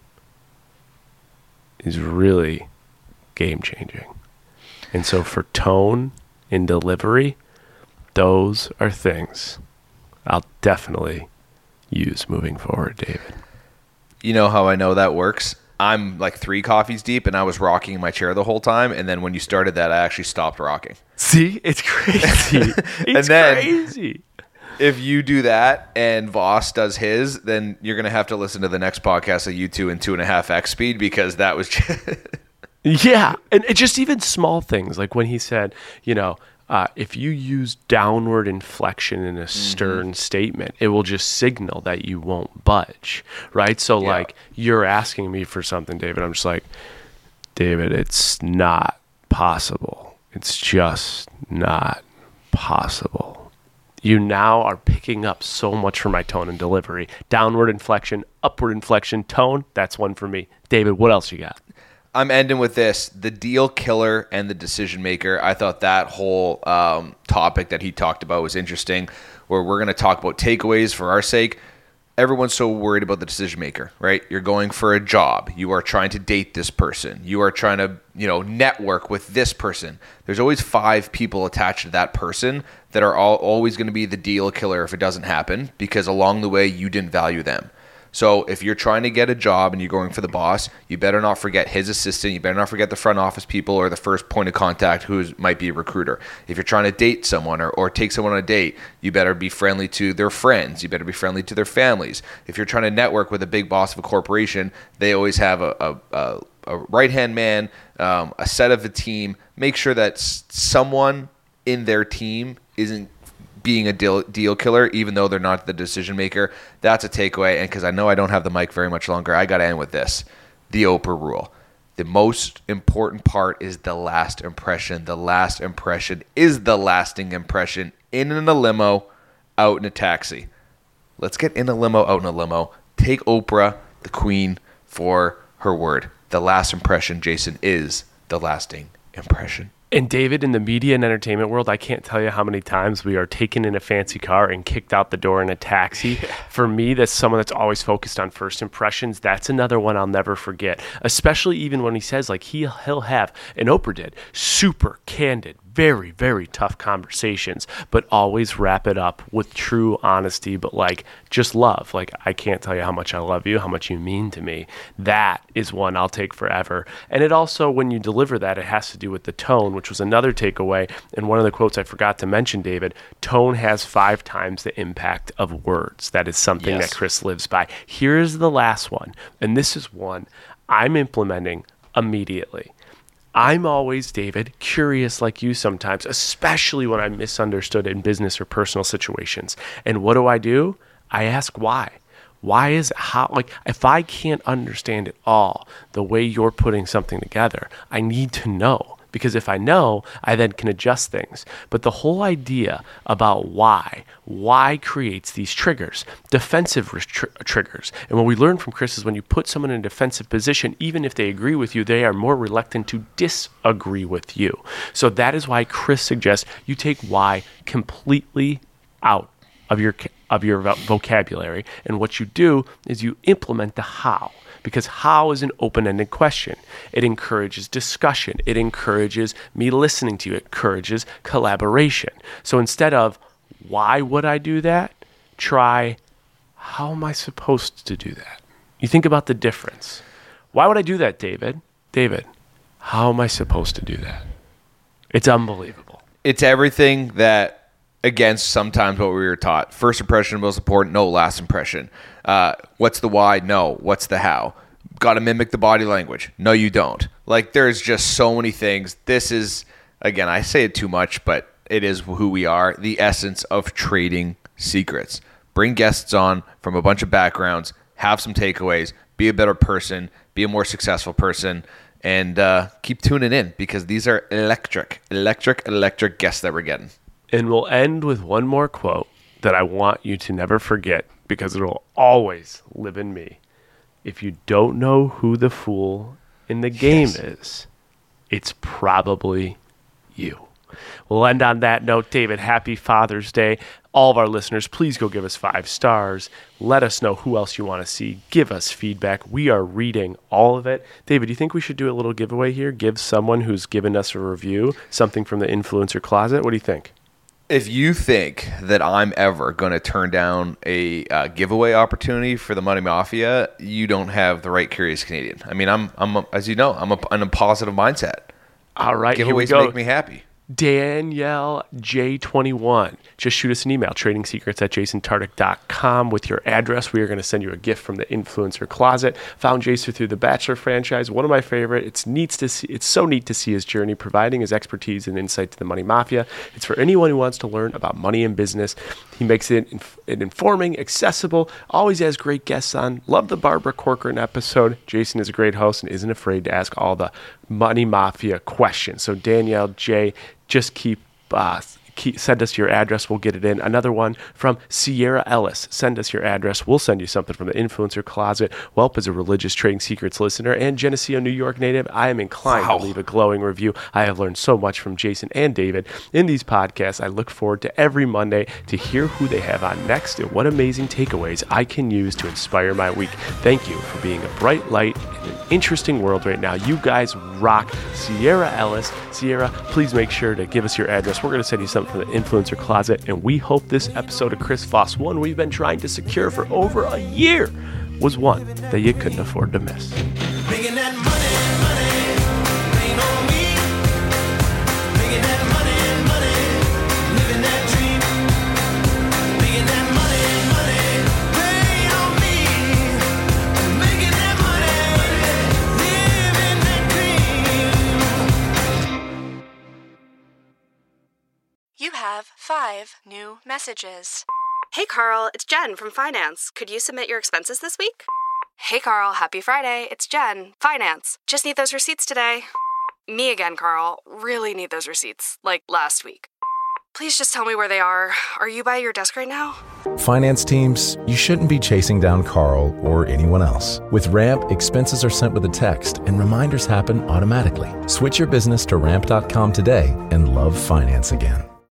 is really game-changing. And so for tone and delivery, those are things I'll definitely use moving forward, David. You know how I know that works? I'm like 3 coffees deep, and I was rocking in my chair the whole time. And then when you started that, I actually stopped rocking. See? It's crazy. It's crazy. If you do that and Voss does his, then you're going to have to listen to the next podcast of you two in 2.5x speed, because that was just... Yeah. And it just even small things, like when he said, if you use downward inflection in a stern statement, it will just signal that you won't budge, right? So like you're asking me for something, David. I'm just like, David, it's not possible. It's just not possible. You now are picking up so much from my tone and delivery. Downward inflection, upward inflection, tone, that's one for me. David, what else you got? I'm ending with this, the deal killer and the decision maker. I thought that whole topic that he talked about was interesting, where we're going to talk about takeaways for our sake. Everyone's so worried about the decision maker, right? You're going for a job. You are trying to date this person. You are trying to, network with this person. There's always 5 people attached to that person that are always going to be the deal killer if it doesn't happen, because along the way you didn't value them. So if you're trying to get a job and you're going for the boss, you better not forget his assistant. You better not forget the front office people or the first point of contact who might be a recruiter. If you're trying to date someone or take someone on a date, you better be friendly to their friends. You better be friendly to their families. If you're trying to network with a big boss of a corporation, they always have a right-hand man, a set of a team. Make sure that someone in their team isn't being a deal killer, even though they're not the decision maker. That's a takeaway. And because I know I don't have the mic very much longer, I got to end with this. The Oprah rule. The most important part is the last impression. The last impression is the lasting impression. In a limo, out in a taxi. Let's get in a limo, out in a limo. Take Oprah, the queen, for her word. The last impression, Jason, is the lasting impression. And David, in the media and entertainment world, I can't tell you how many times we are taken in a fancy car and kicked out the door in a taxi. Yeah. For me, that's someone that's always focused on first impressions. That's another one I'll never forget, especially even when he says, like, he'll have, and Oprah did, super candid, very, very tough conversations, but always wrap it up with true honesty, but like just love. Like, I can't tell you how much I love you, how much you mean to me. That is one I'll take forever. And it also, when you deliver that, it has to do with the tone, which was another takeaway. And one of the quotes I forgot to mention, David, tone has 5 times the impact of words. That is something that Chris lives by. Here's the last one. And this is one I'm implementing immediately. I'm always, David, curious like you sometimes, especially when I'm misunderstood in business or personal situations. And what do? I ask why. Why is how, like, if I can't understand it all the way you're putting something together, I need to know. Because if I know, I then can adjust things. But the whole idea about why creates these triggers, defensive triggers. And what we learned from Chris is when you put someone in a defensive position, even if they agree with you, they are more reluctant to disagree with you. So that is why Chris suggests you take why completely out of your vocabulary. And what you do is you implement the how. Because how is an open-ended question. It encourages discussion. It encourages me listening to you. It encourages collaboration. So instead of, why would I do that? Try, how am I supposed to do that? You think about the difference. Why would I do that, David? David, how am I supposed to do that? It's unbelievable. It's everything that, against sometimes what we were taught. First impression, most important. No, last impression. What's the why? No. What's the how? Got to mimic the body language. No, you don't. Like, there's just so many things. This is, again, I say it too much, but it is who we are. The essence of trading secrets. Bring guests on from a bunch of backgrounds. Have some takeaways. Be a better person. Be a more successful person. And keep tuning in, because these are electric guests that we're getting. And we'll end with one more quote that I want you to never forget, because it will always live in me. If you don't know who the fool And the game is, it's probably you. We'll end on that note. David, happy Father's Day. All of our listeners, please go give us 5 stars. Let us know who else you want to see. Give us feedback. We are reading all of it. David, do you think we should do a little giveaway here? Give someone who's given us a review something from the influencer closet? What do you think? If you think that I'm ever going to turn down a giveaway opportunity for the Money Mafia, you don't have the right Curious Canadian. I mean, as you know, I'm in a positive mindset. All right, Giveaways here we go. make me happy. Danielle J21. Just shoot us an email, tradingsecrets@jasontartick.com with your address. We are going to send you a gift from the influencer closet. Found Jason through the Bachelor franchise. One of my favorite. It's so neat to see his journey, providing his expertise and insight to the Money Mafia. It's for anyone who wants to learn about money and business. He makes it informing, accessible, always has great guests on. Love the Barbara Corcoran episode. Jason is a great host and isn't afraid to ask all the Money Mafia questions. So Danielle J, just send us your address. We'll get it in. Another one from Sierra Ellis. Send us your address. We'll send you something from the influencer closet. Welp is a religious Trading Secrets listener and Geneseo, New York native. I am inclined to leave a glowing review. I have learned so much from Jason and David in these podcasts. I look forward to every Monday to hear who they have on next and what amazing takeaways I can use to inspire my week. Thank you for being a bright light in an interesting world right now. You guys rock. Sierra Ellis. Sierra, please make sure to give us your address. We're going to send you something from the influencer closet, and we hope this episode of Chris Voss, one we've been trying to secure for over a year, was one that you couldn't afford to miss. Making that money, rain on me. Making that money, living that dream. Making that money, rain on me. Making that money, living that dream. You have 5 new messages. Hey Carl, it's Jen from Finance. Could you submit your expenses this week? Hey Carl, happy Friday. It's Jen, Finance. Just need those receipts today. Me again, Carl. Really need those receipts, like last week. Please just tell me where they are. Are you by your desk right now? Finance teams, you shouldn't be chasing down Carl or anyone else. With Ramp, expenses are sent with a text and reminders happen automatically. Switch your business to ramp.com today and love finance again.